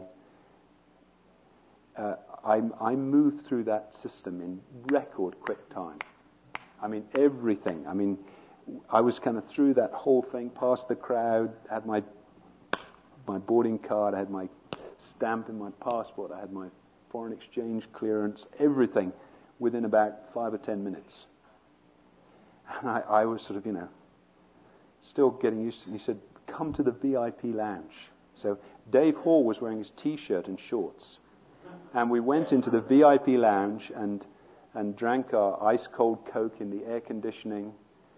Uh, I, I moved through that system in record quick time. I mean, everything. I mean, I was kind of through that whole thing, past the crowd, had my my boarding card, I had my stamp in my passport, I had my foreign exchange clearance, everything within about five or ten minutes. And I, I was sort of, you know, still getting used to it. He said, "Come to the V I P lounge." So Dave Hall was wearing his T-shirt and shorts. And we went into the V I P lounge and and drank our ice-cold Coke in the air conditioning.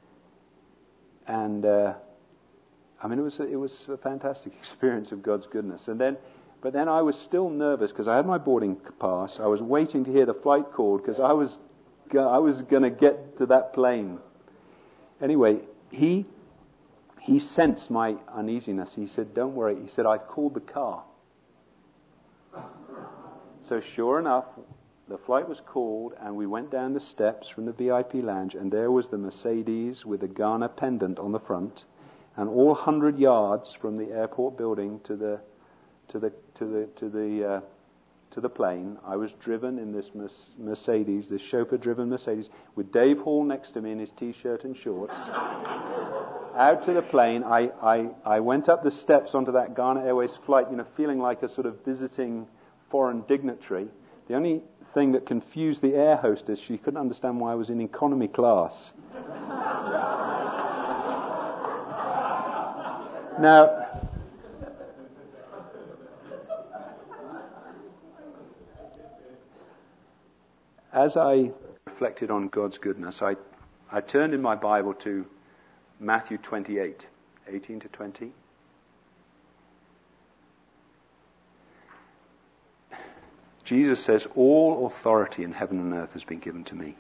And, uh, I mean, it was, a, it was a fantastic experience of God's goodness. And then, but then I was still nervous because I had my boarding pass. I was waiting to hear the flight called because I was, go- I was going to get to that plane. Anyway, he, he sensed my uneasiness. He said, "Don't worry." He said, "I've called the car." So sure enough, the flight was called, and we went down the steps from the V I P lounge, and there was the Mercedes with the Ghana pendant on the front, and all one hundred yards from the airport building to the to the to the to the uh, to the plane, I was driven in this Mercedes, this chauffeur-driven Mercedes, with Dave Hall next to me in his t-shirt and shorts. Out to the plane. I, I, I went up the steps onto that Ghana Airways flight, you know, feeling like a sort of visiting foreign dignitary. The only thing that confused the air hostess, she couldn't understand why I was in economy class. Now, as I reflected on God's goodness, I, I turned in my Bible to Matthew twenty-eight, eighteen to twenty. Jesus says, all authority in heaven and earth has been given to me.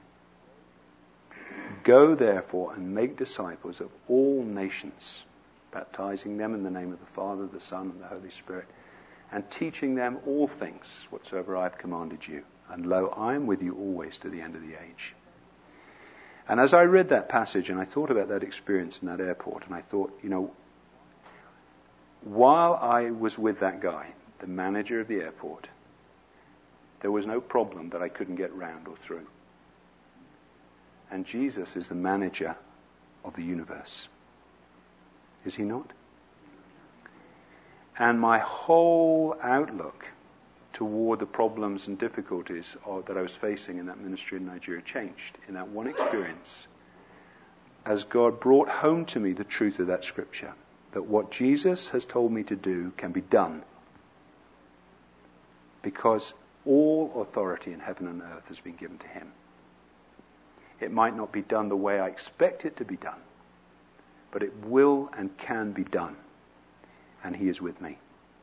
Go therefore and make disciples of all nations, baptizing them in the name of the Father, the Son, and the Holy Spirit, and teaching them all things whatsoever I have commanded you. And lo, I am with you always to the end of the age. And as I read that passage and I thought about that experience in that airport, and I thought, you know, while I was with that guy, the manager of the airport, there was no problem that I couldn't get round or through. And Jesus is the manager of the universe. Is he not? And my whole outlook toward the problems and difficulties of, that I was facing in that ministry in Nigeria changed in that one experience, as God brought home to me the truth of that scripture, that what Jesus has told me to do can be done, because all authority in heaven and earth has been given to him. It might not be done the way I expect it to be done, but it will and can be done, and he is with me.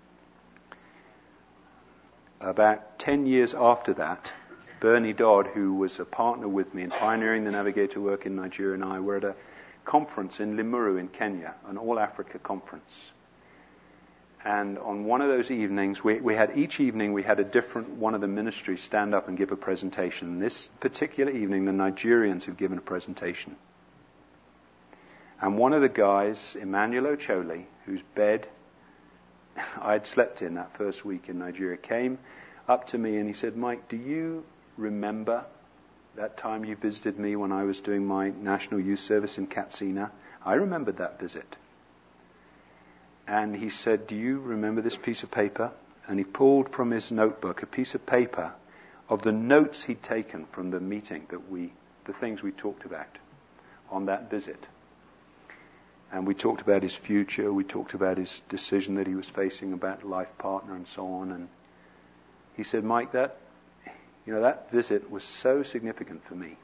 About ten years after that, Bernie Dodd, who was a partner with me in pioneering the Navigator work in Nigeria, and I were at a conference in Limuru in Kenya, an all-Africa conference. And on one of those evenings, we, we had each evening we had a different one of the ministries stand up and give a presentation. And this particular evening, the Nigerians had given a presentation. And one of the guys, Emmanuel Ocholi, whose bed I had slept in that first week in Nigeria, came up to me and he said, Mike, do you remember that time you visited me when I was doing my National Youth Service in Katsina? I remembered that visit. And he said, do you remember this piece of paper? And he pulled from his notebook a piece of paper of the notes he'd taken from the meeting that we, the things we talked about on that visit. And we talked about his future, we talked about his decision that he was facing about life partner and so on. And he said, Mike, that, you know, that visit was so significant for me.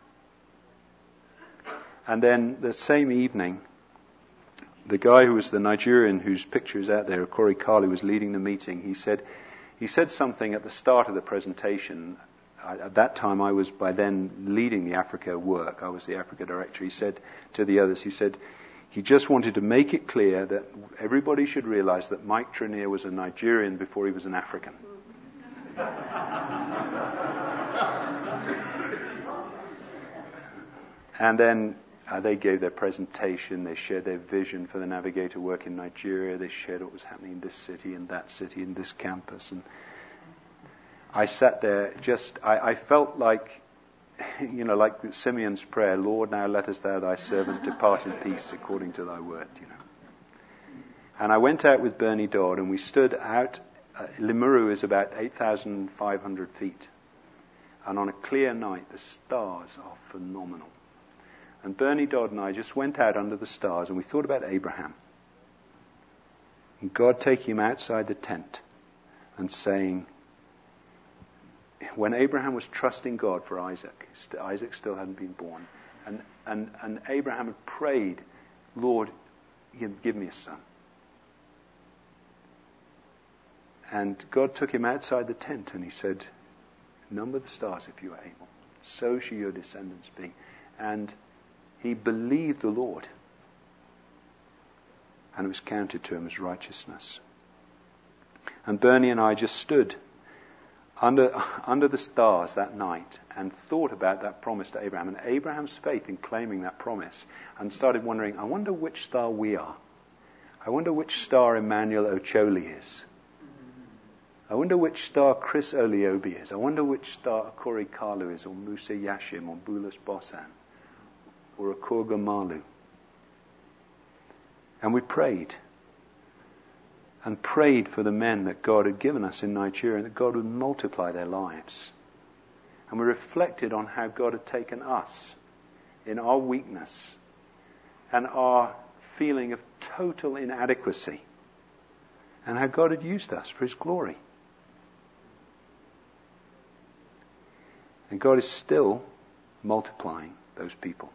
And then the same evening, the guy who was the Nigerian whose picture is out there, Corey Carley, was leading the meeting. He said, he said something at the start of the presentation. I, at that time, I was by then leading the Africa work. I was the Africa director. He said to the others, he said, he just wanted to make it clear that everybody should realize that Mike Trenier was a Nigerian before he was an African. And then uh, they gave their presentation, they shared their vision for the Navigator work in Nigeria, they shared what was happening in this city and that city and this campus. And I sat there just, I, I felt like, you know, like Simeon's prayer, Lord, now lettest thou thy servant depart in peace according to thy word, you know. And I went out with Bernie Dodd and we stood out. Uh, Limuru is about eight thousand five hundred feet. And on a clear night, the stars are phenomenal. And Bernie Dodd and I just went out under the stars and we thought about Abraham. And God taking him outside the tent and saying, when Abraham was trusting God for Isaac, st- Isaac still hadn't been born, and, and, and Abraham had prayed, Lord, give, give me a son. And God took him outside the tent and he said, number the stars if you are able. So shall your descendants be. And he believed the Lord. And it was counted to him as righteousness. And Bernie and I just stood under, under the stars that night and thought about that promise to Abraham and Abraham's faith in claiming that promise, and started wondering, I wonder which star we are. I wonder which star Emmanuel Ocholi is. I wonder which star Chris Oliobi is. I wonder which star Akori Kalu is, or Musa Yashim, or Bulas Bosan, or Akurga Malu. And we prayed. And prayed for the men that God had given us in Nigeria, and that God would multiply their lives. And we reflected on how God had taken us in our weakness and our feeling of total inadequacy, and how God had used us for His glory. And God is still multiplying those people.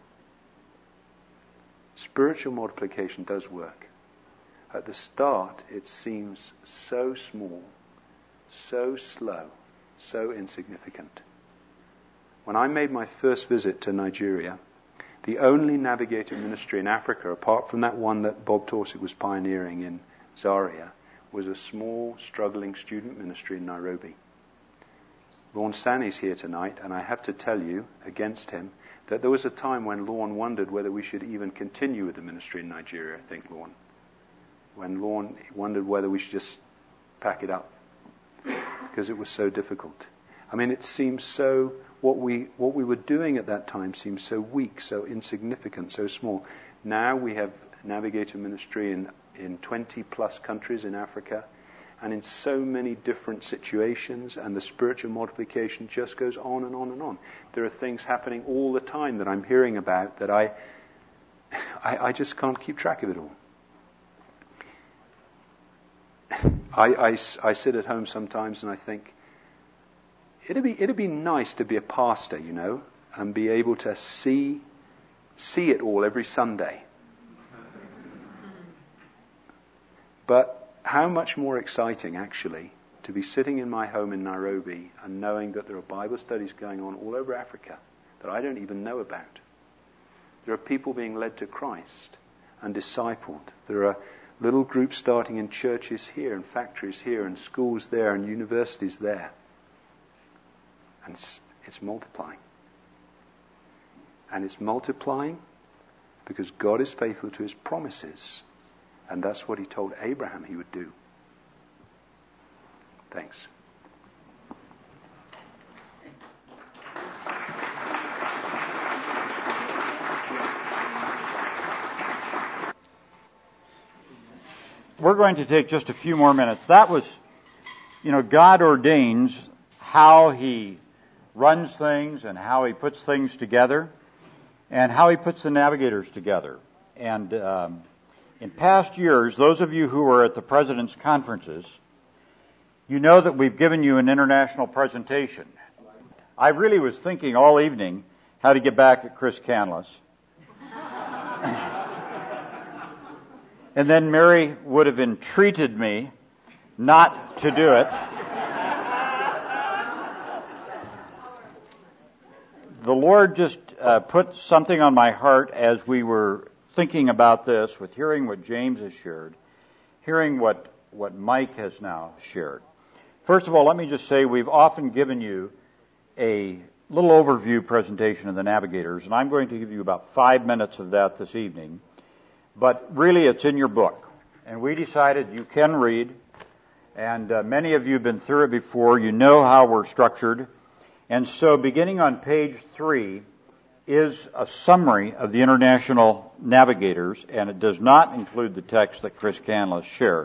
Spiritual multiplication does work. At the start, it seems so small, so slow, so insignificant. When I made my first visit to Nigeria, the only navigator ministry in Africa, apart from that one that Bob Torsick was pioneering in Zaria, was a small, struggling student ministry in Nairobi. Lorne Sani's here tonight, and I have to tell you, against him, that there was a time when Lorne wondered whether we should even continue with the ministry in Nigeria, I think, Lorne. When Lorne wondered whether we should just pack it up, because it was so difficult. I mean, it seems so, what we what we were doing at that time seemed so weak, so insignificant, so small. Now we have navigator ministry in, in twenty plus countries in Africa, and in so many different situations, and the spiritual multiplication just goes on and on and on. There are things happening all the time that I'm hearing about that I, I, I just can't keep track of it all. I, I, I sit at home sometimes and I think, it'd be, it'd be nice to be a pastor, you know, and be able to see, see it all every Sunday. But how much more exciting, actually, to be sitting in my home in Nairobi and knowing that there are Bible studies going on all over Africa that I don't even know about. There are people being led to Christ and discipled. There are little groups starting in churches here, and factories here, and schools there, and universities there. And it's, it's multiplying. And it's multiplying because God is faithful to His promises. And that's what He told Abraham He would do. Thanks. We're going to take just a few more minutes. That was, you know, God ordains how He runs things and how He puts things together and how He puts the navigators together. And um, in past years, those of you who were at the President's conferences, you know that we've given you an international presentation. I really was thinking all evening how to get back at Chris Canlis. And then Mary would have entreated me not to do it. The Lord just uh, put something on my heart as we were thinking about this, with hearing what James has shared, hearing what, what Mike has now shared. First of all, let me just say we've often given you a little overview presentation of the navigators, and I'm going to give you about five minutes of that this evening. But really, it's in your book. And we decided you can read, and uh, many of you have been through it before. You know how we're structured. And so beginning on page three is a summary of the international navigators, and it does not include the text that Chris Canlis shared.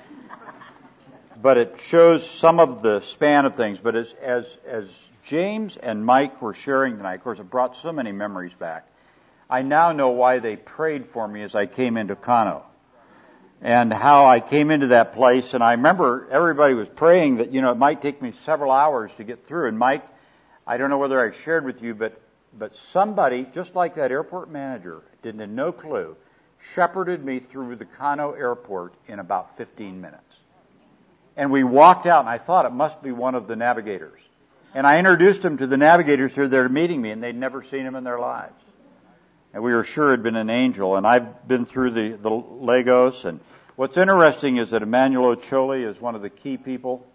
But it shows some of the span of things. But as, as, as James and Mike were sharing tonight, of course, it brought so many memories back. I now know why they prayed for me as I came into Kano, and how I came into that place. And I remember everybody was praying that, you know, it might take me several hours to get through. And Mike, I don't know whether I shared with you, but but somebody, just like that airport manager, didn't have no clue, shepherded me through the Kano airport in about fifteen minutes. And we walked out, and I thought it must be one of the navigators. And I introduced him to the navigators who were there meeting me, and they'd never seen him in their lives. And we were sure it had been an angel. And I've been through the, the Lagos. And what's interesting is that Emmanuel Ocholi is one of the key people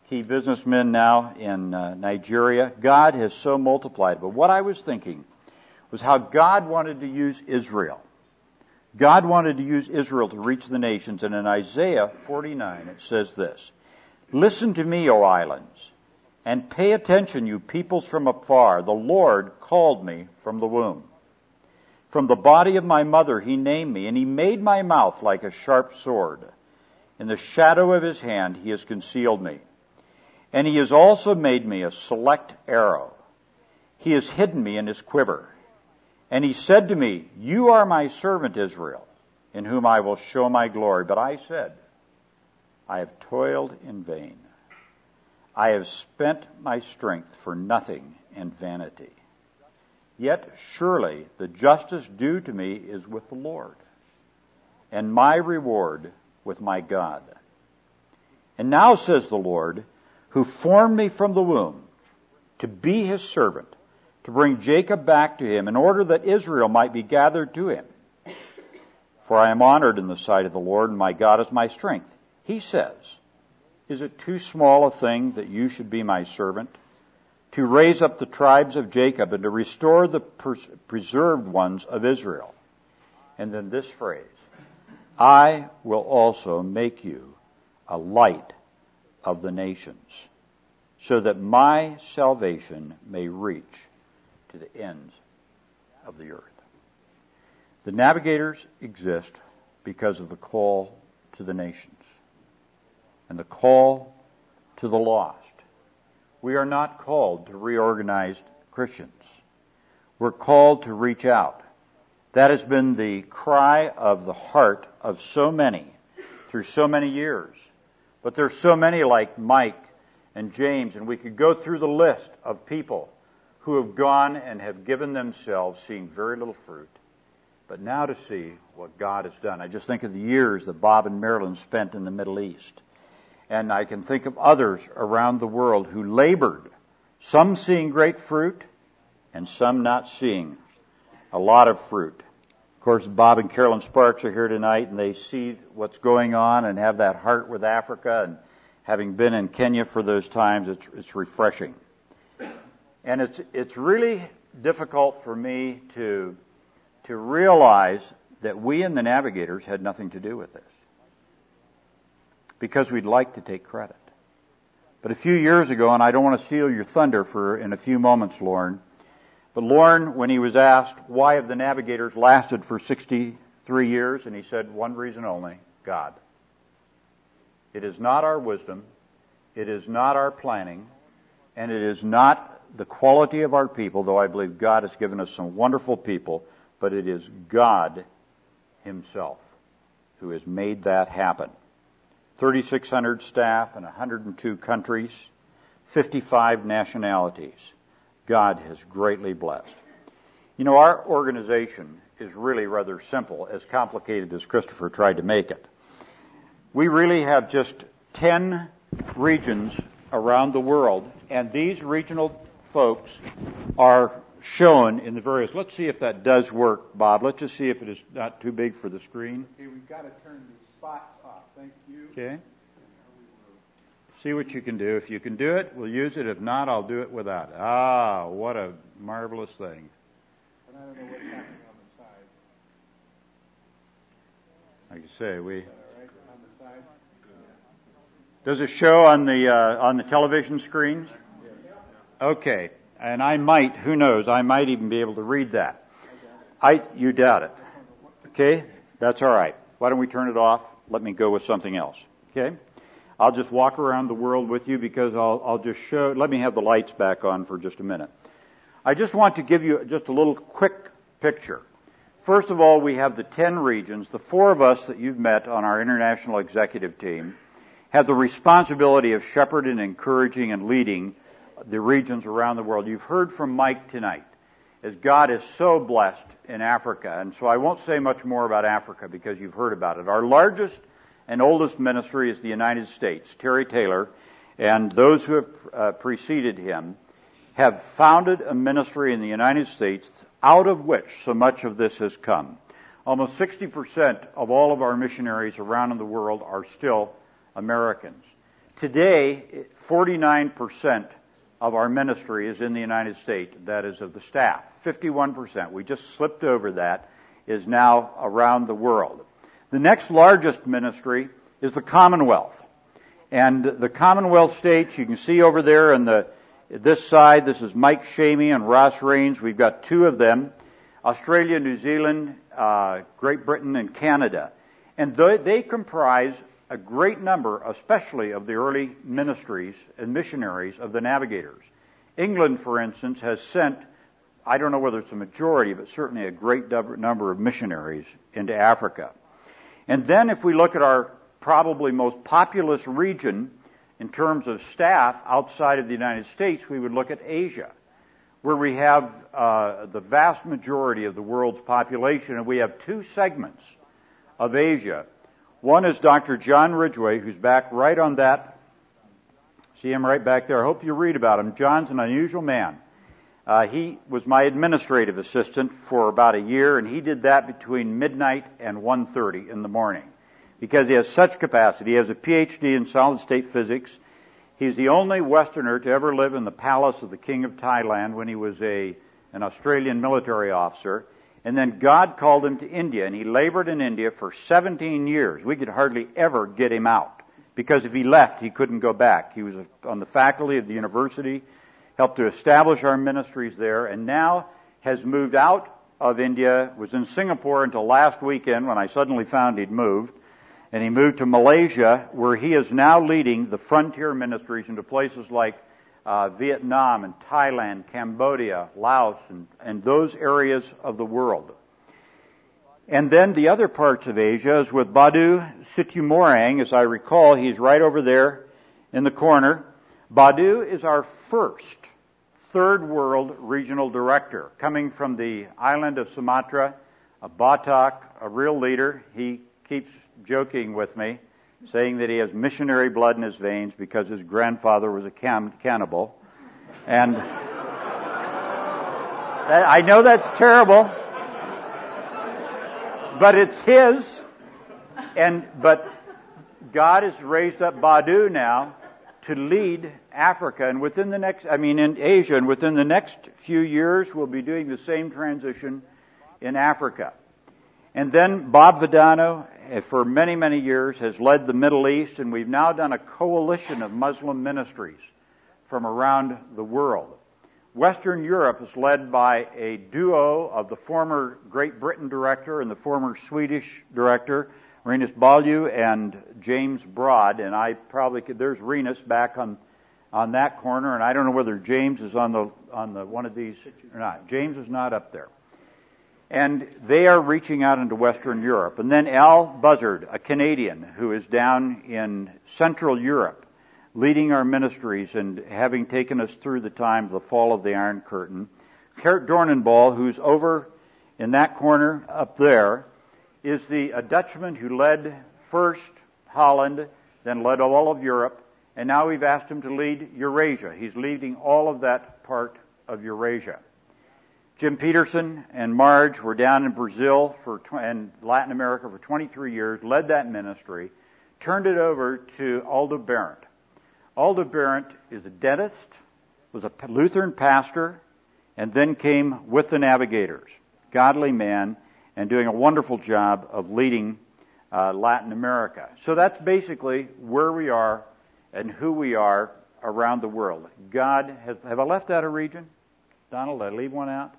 key businessmen now in uh, Nigeria. God has so multiplied. But what I was thinking was how God wanted to use Israel. God wanted to use Israel to reach the nations. And in Isaiah forty-nine, it says this, "Listen to me, O islands, and pay attention, you peoples from afar. The Lord called me from the womb. From the body of my mother he named me, and he made my mouth like a sharp sword. In the shadow of his hand he has concealed me. And he has also made me a select arrow. He has hidden me in his quiver. And he said to me, you are my servant Israel, in whom I will show my glory. But I said, I have toiled in vain. I have spent my strength for nothing in vanity. Yet surely the justice due to me is with the Lord, and my reward with my God. And now says the Lord, who formed me from the womb, to be his servant, to bring Jacob back to him, in order that Israel might be gathered to him. For I am honored in the sight of the Lord, and my God is my strength. He says, is it too small a thing that you should be my servant? To raise up the tribes of Jacob and to restore the pers- preserved ones of Israel. And then this phrase, I will also make you a light of the nations, so that my salvation may reach to the ends of the earth. The navigators exist because of the call to the nations and the call to the lost. We are not called to reorganize Christians. We're called to reach out. That has been the cry of the heart of so many through so many years. But there's so many like Mike and James, and we could go through the list of people who have gone and have given themselves, seeing very little fruit, but now to see what God has done. I just think of the years that Bob and Marilyn spent in the Middle East. And I can think of others around the world who labored, some seeing great fruit and some not seeing a lot of fruit. Of course, Bob and Carolyn Sparks are here tonight, and they see what's going on and have that heart with Africa. And having been in Kenya for those times, it's, it's refreshing. And it's it's really difficult for me to to realize that we in the Navigators had nothing to do with this, because we'd like to take credit. But a few years ago, and I don't want to steal your thunder for in a few moments, Lauren, but Lauren, when he was asked why have the Navigators lasted for sixty-three years, and he said one reason only, God. It is not our wisdom, it is not our planning, and it is not the quality of our people, though I believe God has given us some wonderful people, but it is God himself who has made that happen. thirty-six hundred staff in one hundred two countries, fifty-five nationalities. God has greatly blessed. You know, our organization is really rather simple, as complicated as Christopher tried to make it. We really have just ten regions around the world, and these regional folks are shown in the various. Let's see if that does work, Bob. Let's just see if it is not too big for the screen. Okay, we've got to turn these spots off. Thank you. Okay. See what you can do. If you can do it, we'll use it. If not, I'll do it without it. Ah, what a marvelous thing. But I don't know what's happening on the sides. Like you say, we. Is that all right on the sides? Does it show on the uh, on the television screens? Okay, and I might, who knows, I might even be able to read that. I, you doubt it. Okay, that's all right. Why don't we turn it off? Let me go with something else. Okay, I'll just walk around the world with you because I'll, I'll just show. Let me have the lights back on for just a minute. I just want to give you just a little quick picture. First of all, we have the ten regions. The four of us that you've met on our international executive team have the responsibility of shepherding, encouraging, and leading the regions around the world. You've heard from Mike tonight, as God is so blessed in Africa. And so I won't say much more about Africa because you've heard about it. Our largest and oldest ministry is the United States. Terry Taylor and those who have uh, preceded him have founded a ministry in the United States out of which so much of this has come. Almost sixty percent of all of our missionaries around in the world are still Americans. Today, forty-nine percent of our ministry is in the United States, that is of the staff. fifty-one percent, we just slipped over that, is now around the world. The next largest ministry is the Commonwealth. And the Commonwealth states, you can see over there on the this side, this is Mike Shamey and Ross Rains. We've got two of them. Australia, New Zealand, uh, Great Britain, and Canada. And th- they comprise a great number, especially of the early ministries and missionaries of the navigators. England, for instance, has sent, I don't know whether it's a majority, but certainly a great number of missionaries into Africa. And then if we look at our probably most populous region in terms of staff outside of the United States, we would look at Asia, where we have uh, the vast majority of the world's population, and we have two segments of Asia. One is Doctor John Ridgway, who's back right on that. See him right back there. I hope you read about him. John's an unusual man. Uh, he was my administrative assistant for about a year, and he did that between midnight and one thirty in the morning because he has such capacity. He has a P H D in solid-state physics. He's the only Westerner to ever live in the palace of the King of Thailand when he was a an Australian military officer. And then God called him to India, and he labored in India for seventeen years. We could hardly ever get him out, because if he left, he couldn't go back. He was on the faculty of the university, helped to establish our ministries there, and now has moved out of India, was in Singapore until last weekend when I suddenly found he'd moved, and he moved to Malaysia, where he is now leading the frontier ministries into places like Uh, Vietnam and Thailand, Cambodia, Laos, and, and those areas of the world. And then the other parts of Asia is with Badu Situmorang. As I recall, he's right over there in the corner. Badu is our first third world regional director, coming from the island of Sumatra, a Batak, a real leader. He keeps joking with me, saying that he has missionary blood in his veins because his grandfather was a cam- cannibal. And that, I know that's terrible, but it's his. And but God has raised up Badu now to lead Africa, and within the next, I mean in Asia, and within the next few years we'll be doing the same transition in Africa. And then Bob Vidano, for many, many years, has led the Middle East, and we've now done a coalition of Muslim ministries from around the world. Western Europe is led by a duo of the former Great Britain director and the former Swedish director, Renus Balju and James Broad, and I probably could, there's Renus back on on that corner, and I don't know whether James is on the on the one of these or not. James is not up there. And they are reaching out into Western Europe. And then Al Buzzard, a Canadian who is down in Central Europe, leading our ministries and having taken us through the time of the fall of the Iron Curtain. Gert Dornenbal, who's over in that corner up there, is the a Dutchman who led first Holland, then led all of Europe, and now we've asked him to lead Eurasia. He's leading all of that part of Eurasia. Jim Peterson and Marge were down in Brazil for and Latin America for twenty-three years, led that ministry, turned it over to Aldo Berendt. Aldo Berendt is a dentist, was a Lutheran pastor, and then came with the Navigators. Godly man, and doing a wonderful job of leading uh, Latin America. So that's basically where we are and who we are around the world. God has, have I left out a region? Donald, did I leave one out?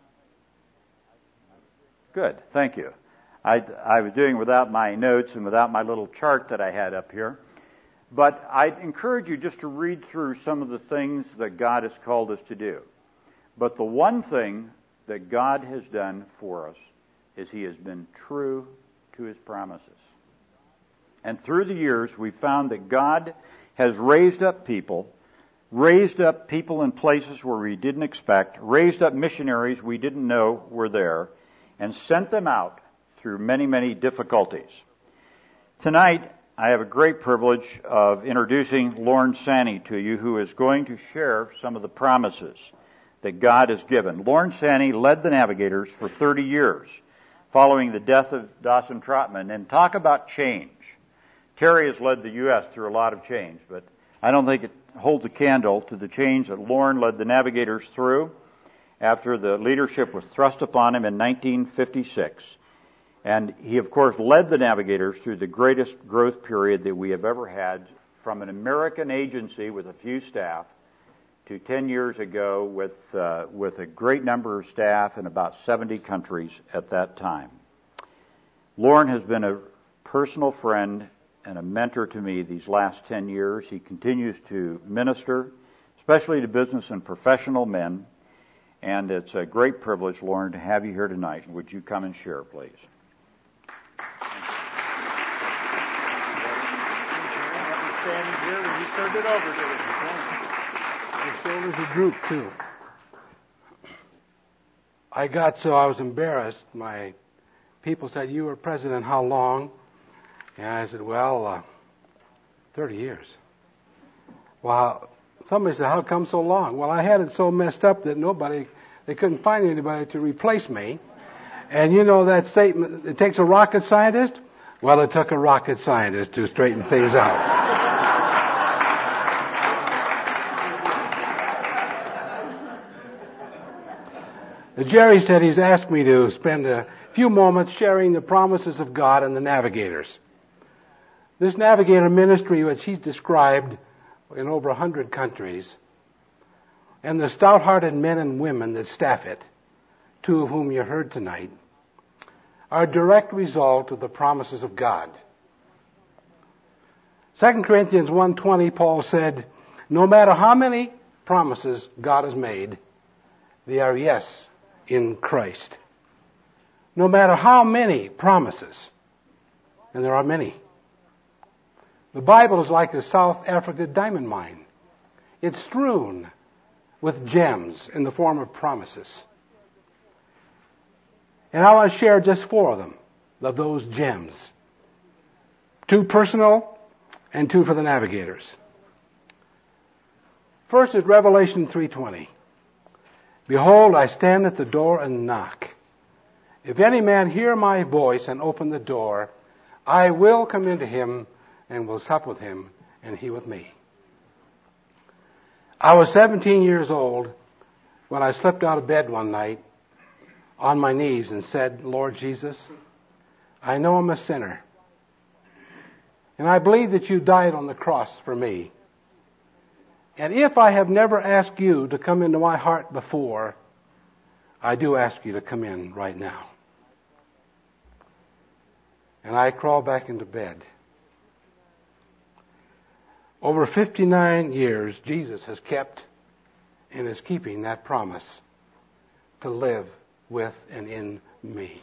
Good, thank you. I, I was doing without my notes and without my little chart that I had up here. But I encourage you just to read through some of the things that God has called us to do. But the one thing that God has done for us is He has been true to His promises. And through the years, we've found that God has raised up people, raised up people in places where we didn't expect, raised up missionaries we didn't know were there, and sent them out through many, many difficulties. Tonight, I have a great privilege of introducing Lorne Sanney to you, who is going to share some of the promises that God has given. Lorne Sanney led the Navigators for thirty years, following the death of Dawson Trotman, and talk about change. Terry has led the U S through a lot of change, but I don't think it holds a candle to the change that Loren led the Navigators through after the leadership was thrust upon him in nineteen fifty-six. And he, of course, led the Navigators through the greatest growth period that we have ever had, from an American agency with a few staff to ten years ago with uh, with a great number of staff in about seventy countries at that time. Loren has been a personal friend and a mentor to me these last ten years. He continues to minister, especially to business and professional men, and it's a great privilege, Loren, to have you here tonight. Would you come and share, please? Standing here when you turned it over to us. Your shoulders are drooped, too. I got so I was embarrassed. My people said, "You were president how long?" And I said, "Well, uh, thirty years. Well, somebody said, "How come so long?" Well, I had it so messed up that nobody, they couldn't find anybody to replace me. And you know that statement, it takes a rocket scientist? Well, it took a rocket scientist to straighten things out. Jerry said he's asked me to spend a few moments sharing the promises of God and the Navigators. This Navigator ministry, which he's described in over a hundred countries, and the stout-hearted men and women that staff it, two of whom you heard tonight, are a direct result of the promises of God. Second Corinthians one twenty, Paul said, "No matter how many promises God has made, they are yes in Christ." No matter how many promises, and there are many. The Bible is like a South Africa diamond mine. It's strewn with gems in the form of promises. And I want to share just four of them, of those gems. Two personal and two for the Navigators. First is Revelation three twenty. "Behold, I stand at the door and knock. If any man hear my voice and open the door, I will come into him and will sup with him, and he with me." I was seventeen years old when I slipped out of bed one night on my knees and said, "Lord Jesus, I know I'm a sinner, and I believe that you died on the cross for me. And if I have never asked you to come into my heart before, I do ask you to come in right now." And I crawled back into bed. Over fifty-nine years, Jesus has kept and is keeping that promise to live with and in me.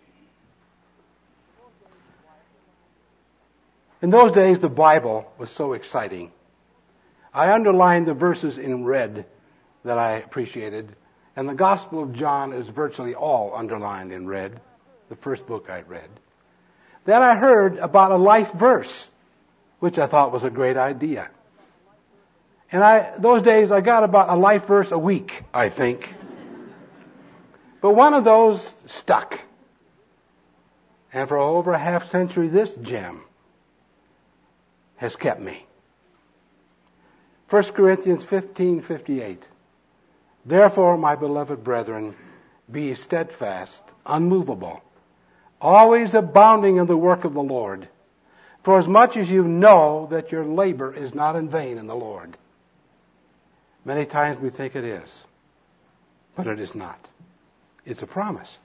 In those days, the Bible was so exciting. I underlined the verses in red that I appreciated, and the Gospel of John is virtually all underlined in red, the first book I read. Then I heard about a life verse, which I thought was a great idea. And I, those days I got about a life verse a week, I think. But one of those stuck. And for over a half century, this gem has kept me. First Corinthians fifteen fifty-eight. "Therefore, my beloved brethren, be steadfast, unmovable, always abounding in the work of the Lord, for as much as you know that your labor is not in vain in the Lord." Many times we think it is, but it is not. It's a promise.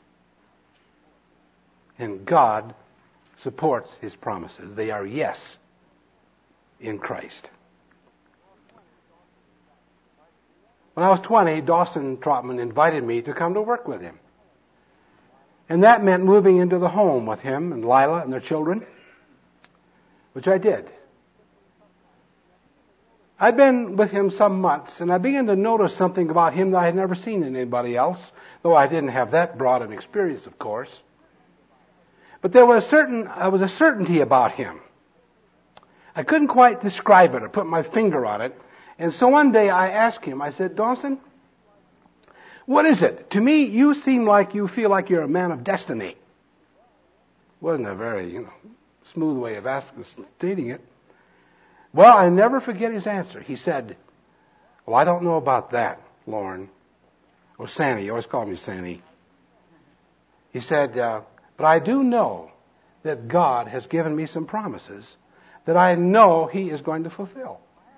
And God supports His promises. They are yes in Christ. When I was twenty, Dawson Trotman invited me to come to work with him. And that meant moving into the home with him and Lila and their children, which I did. I'd been with him some months, and I began to notice something about him that I had never seen in anybody else, though I didn't have that broad an experience, of course. But there was a certain, there was a certainty about him. I couldn't quite describe it or put my finger on it. And so one day I asked him, I said, "Dawson, what is it? To me, you seem like you feel like you're a man of destiny." Wasn't a very, you know, smooth way of asking, stating it. Well, I never forget his answer. He said, well, I don't know about that, Lauren. Or Sandy. He always called me Sandy. He said, uh, but I do know that God has given me some promises that I know He is going to fulfill.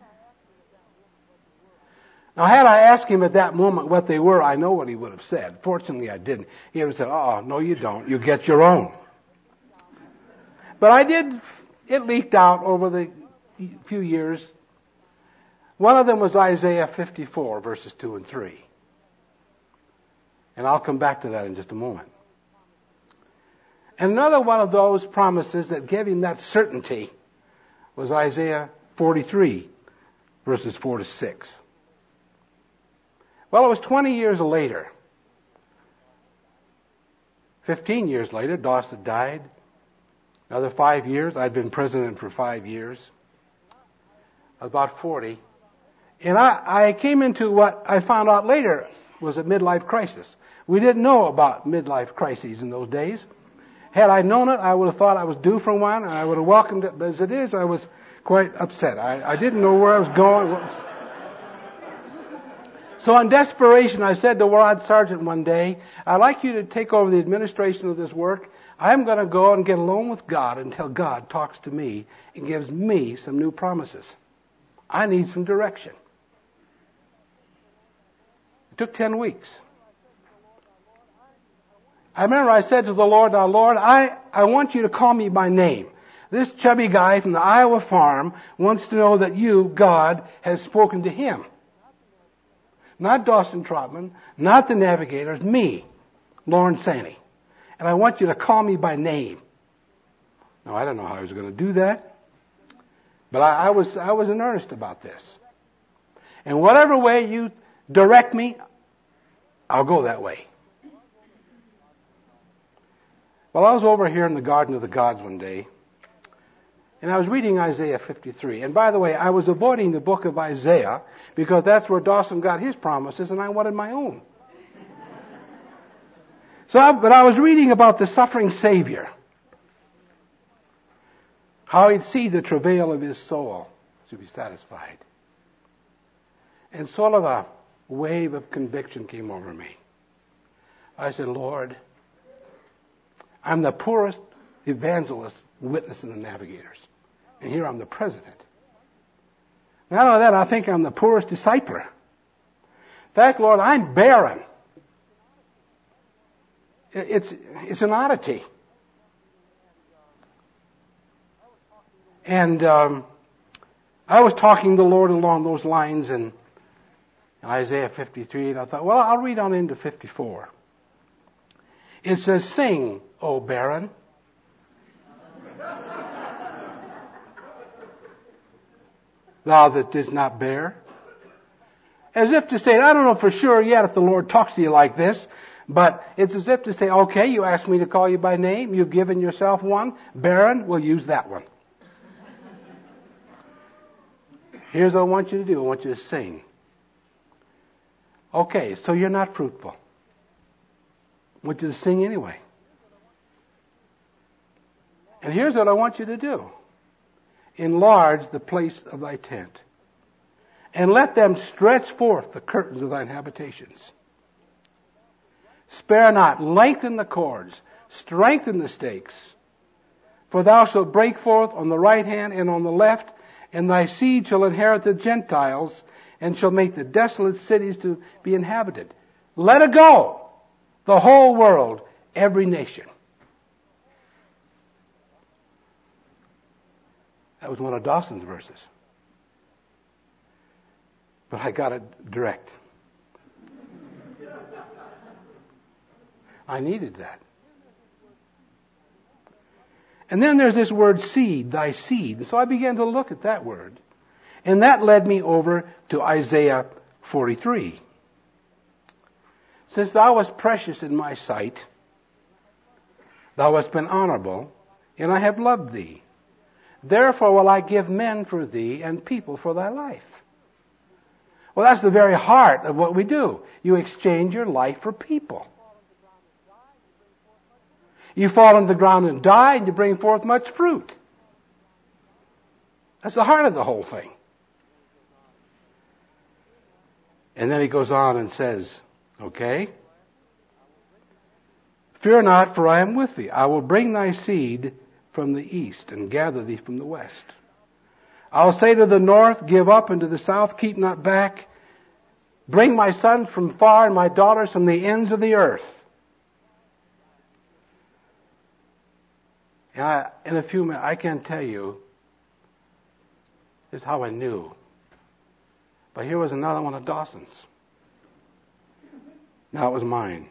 Now, had I asked him at that moment what they were, I know what he would have said. Fortunately, I didn't. He would have said, oh, no, you don't. You get your own. But I did, it leaked out over the few years. One of them was Isaiah fifty-four, verses two and three. And I'll come back to that in just a moment. And another one of those promises that gave him that certainty was Isaiah forty-three, verses four to six. Well, it was twenty years later. Fifteen years later, Dawson died. Another five years. I'd been president for five years. About forty. And I, I came into what I found out later was a midlife crisis. We didn't know about midlife crises in those days. Had I known it, I would have thought I was due for one, and I would have welcomed it. But as it is, I was quite upset. I, I didn't know where I was going. What was... So in desperation, I said to Rod Sargent one day, I'd like you to take over the administration of this work. I'm going to go and get alone with God until God talks to me and gives me some new promises. I need some direction. It took ten weeks. I remember I said to the Lord, now Lord, I, I want you to call me by name. This chubby guy from the Iowa farm wants to know that you, God, has spoken to him. Not Dawson Trotman, not the Navigators, me, Lauren Saney. And I want you to call me by name. Now, I don't know how I was going to do that, but I, I was I was in earnest about this. And whatever way you direct me, I'll go that way. Well, I was over here in the Garden of the Gods one day, and I was reading Isaiah fifty-three. And by the way, I was avoiding the book of Isaiah because that's where Dawson got his promises, and I wanted my own. So, I, but I was reading about the suffering Savior, how he'd see the travail of his soul to be satisfied. And sort of a wave of conviction came over me. I said, Lord, I'm the poorest evangelist witness in the Navigators. And here I'm the president. Not only that, I think I'm the poorest discipler. In fact, Lord, I'm barren. It's, it's an oddity. And um, I was talking to the Lord along those lines in Isaiah fifty-three, and I thought, well, I'll read on into fifty-four. It says, sing, O barren. Thou that didst not bear. As if to say, I don't know for sure yet if the Lord talks to you like this, but it's as if to say, okay, you asked me to call you by name, you've given yourself one, barren, we'll use that one. Here's what I want you to do, I want you to sing. Okay, so you're not fruitful. I want you to sing anyway. And here's what I want you to do. Enlarge the place of thy tent, and let them stretch forth the curtains of thine habitations. Spare not, lengthen the cords, strengthen the stakes. For thou shalt break forth on the right hand and on the left, and thy seed shall inherit the Gentiles, and shall make the desolate cities to be inhabited. Let it go, the whole world, every nation. That was one of Dawson's verses. But I got it direct. I needed that. And then there's this word seed, thy seed. So I began to look at that word. And that led me over to Isaiah forty-three. Since thou wast precious in my sight, thou hast been honorable, and I have loved thee. Therefore will I give men for thee and people for thy life. Well, that's the very heart of what we do. You exchange your life for people. You fall into the ground and die, and you bring forth much fruit. That's the heart of the whole thing. And then he goes on and says, okay, fear not, for I am with thee. I will bring thy seed from the east and gather thee from the west. I'll say to the north, give up, and to the south, keep not back. Bring my sons from far and my daughters from the ends of the earth. And I, in a few minutes, I can't tell you just how I knew. But here was another one of Dawson's. Now it was mine.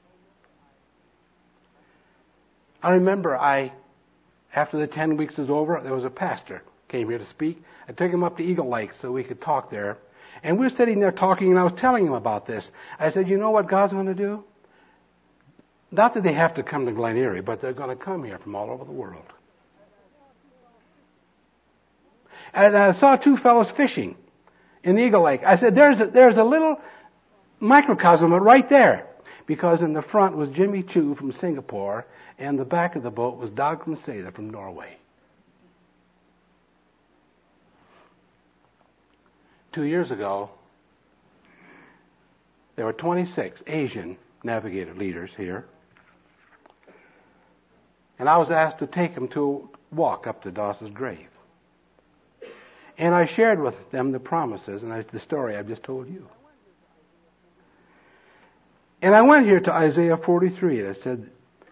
I remember I, after the ten weeks was over, there was a pastor came here to speak. I took him up to Eagle Lake so we could talk there. And we were sitting there talking, and I was telling him about this. I said, you know what God's going to do? Not that they have to come to Glen Erie, but they're going to come here from all over the world. And I saw two fellows fishing in Eagle Lake. I said, there's a, there's a little microcosm right there. Because in the front was Jimmy Chu from Singapore, and the back of the boat was Dag Seda from Norway. Two years ago, there were twenty-six Asian navigator leaders here. And I was asked to take them to walk up to Dawson's grave. And I shared with them the promises and the story I've just told you. And I went here to Isaiah forty-three, and I said,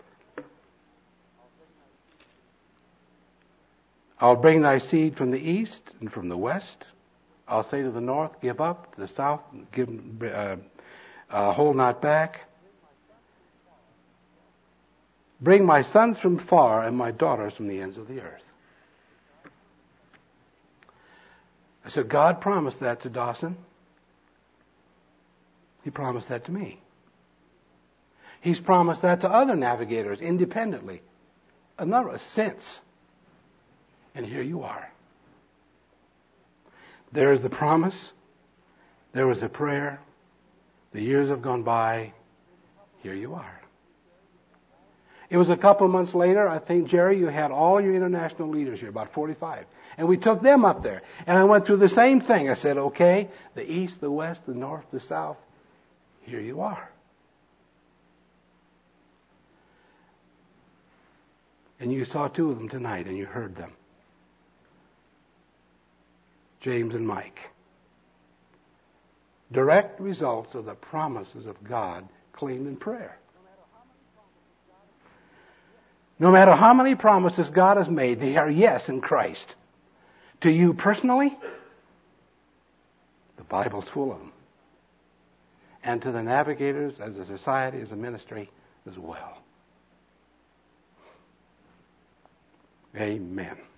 I'll bring thy seed from the east and from the west. I'll say to the north, give up. To the south, give, uh, uh, hold not back. Bring my sons from far and my daughters from the ends of the earth. I said, God promised that to Dawson. He promised that to me. He's promised that to other navigators independently. Another since. And here you are. There is the promise. There was the prayer. The years have gone by. Here you are. It was a couple of months later, I think, Jerry, you had all your international leaders here, about forty-five. And we took them up there. And I went through the same thing. I said, okay, the east, the west, the north, the south. Here you are. And you saw two of them tonight, and you heard them. James and Mike. Direct results of the promises of God claimed in prayer. No matter how many promises God has made, they are yes in Christ. To you personally, the Bible's full of them. And to the navigators, as a society, as a ministry, as well. Amen.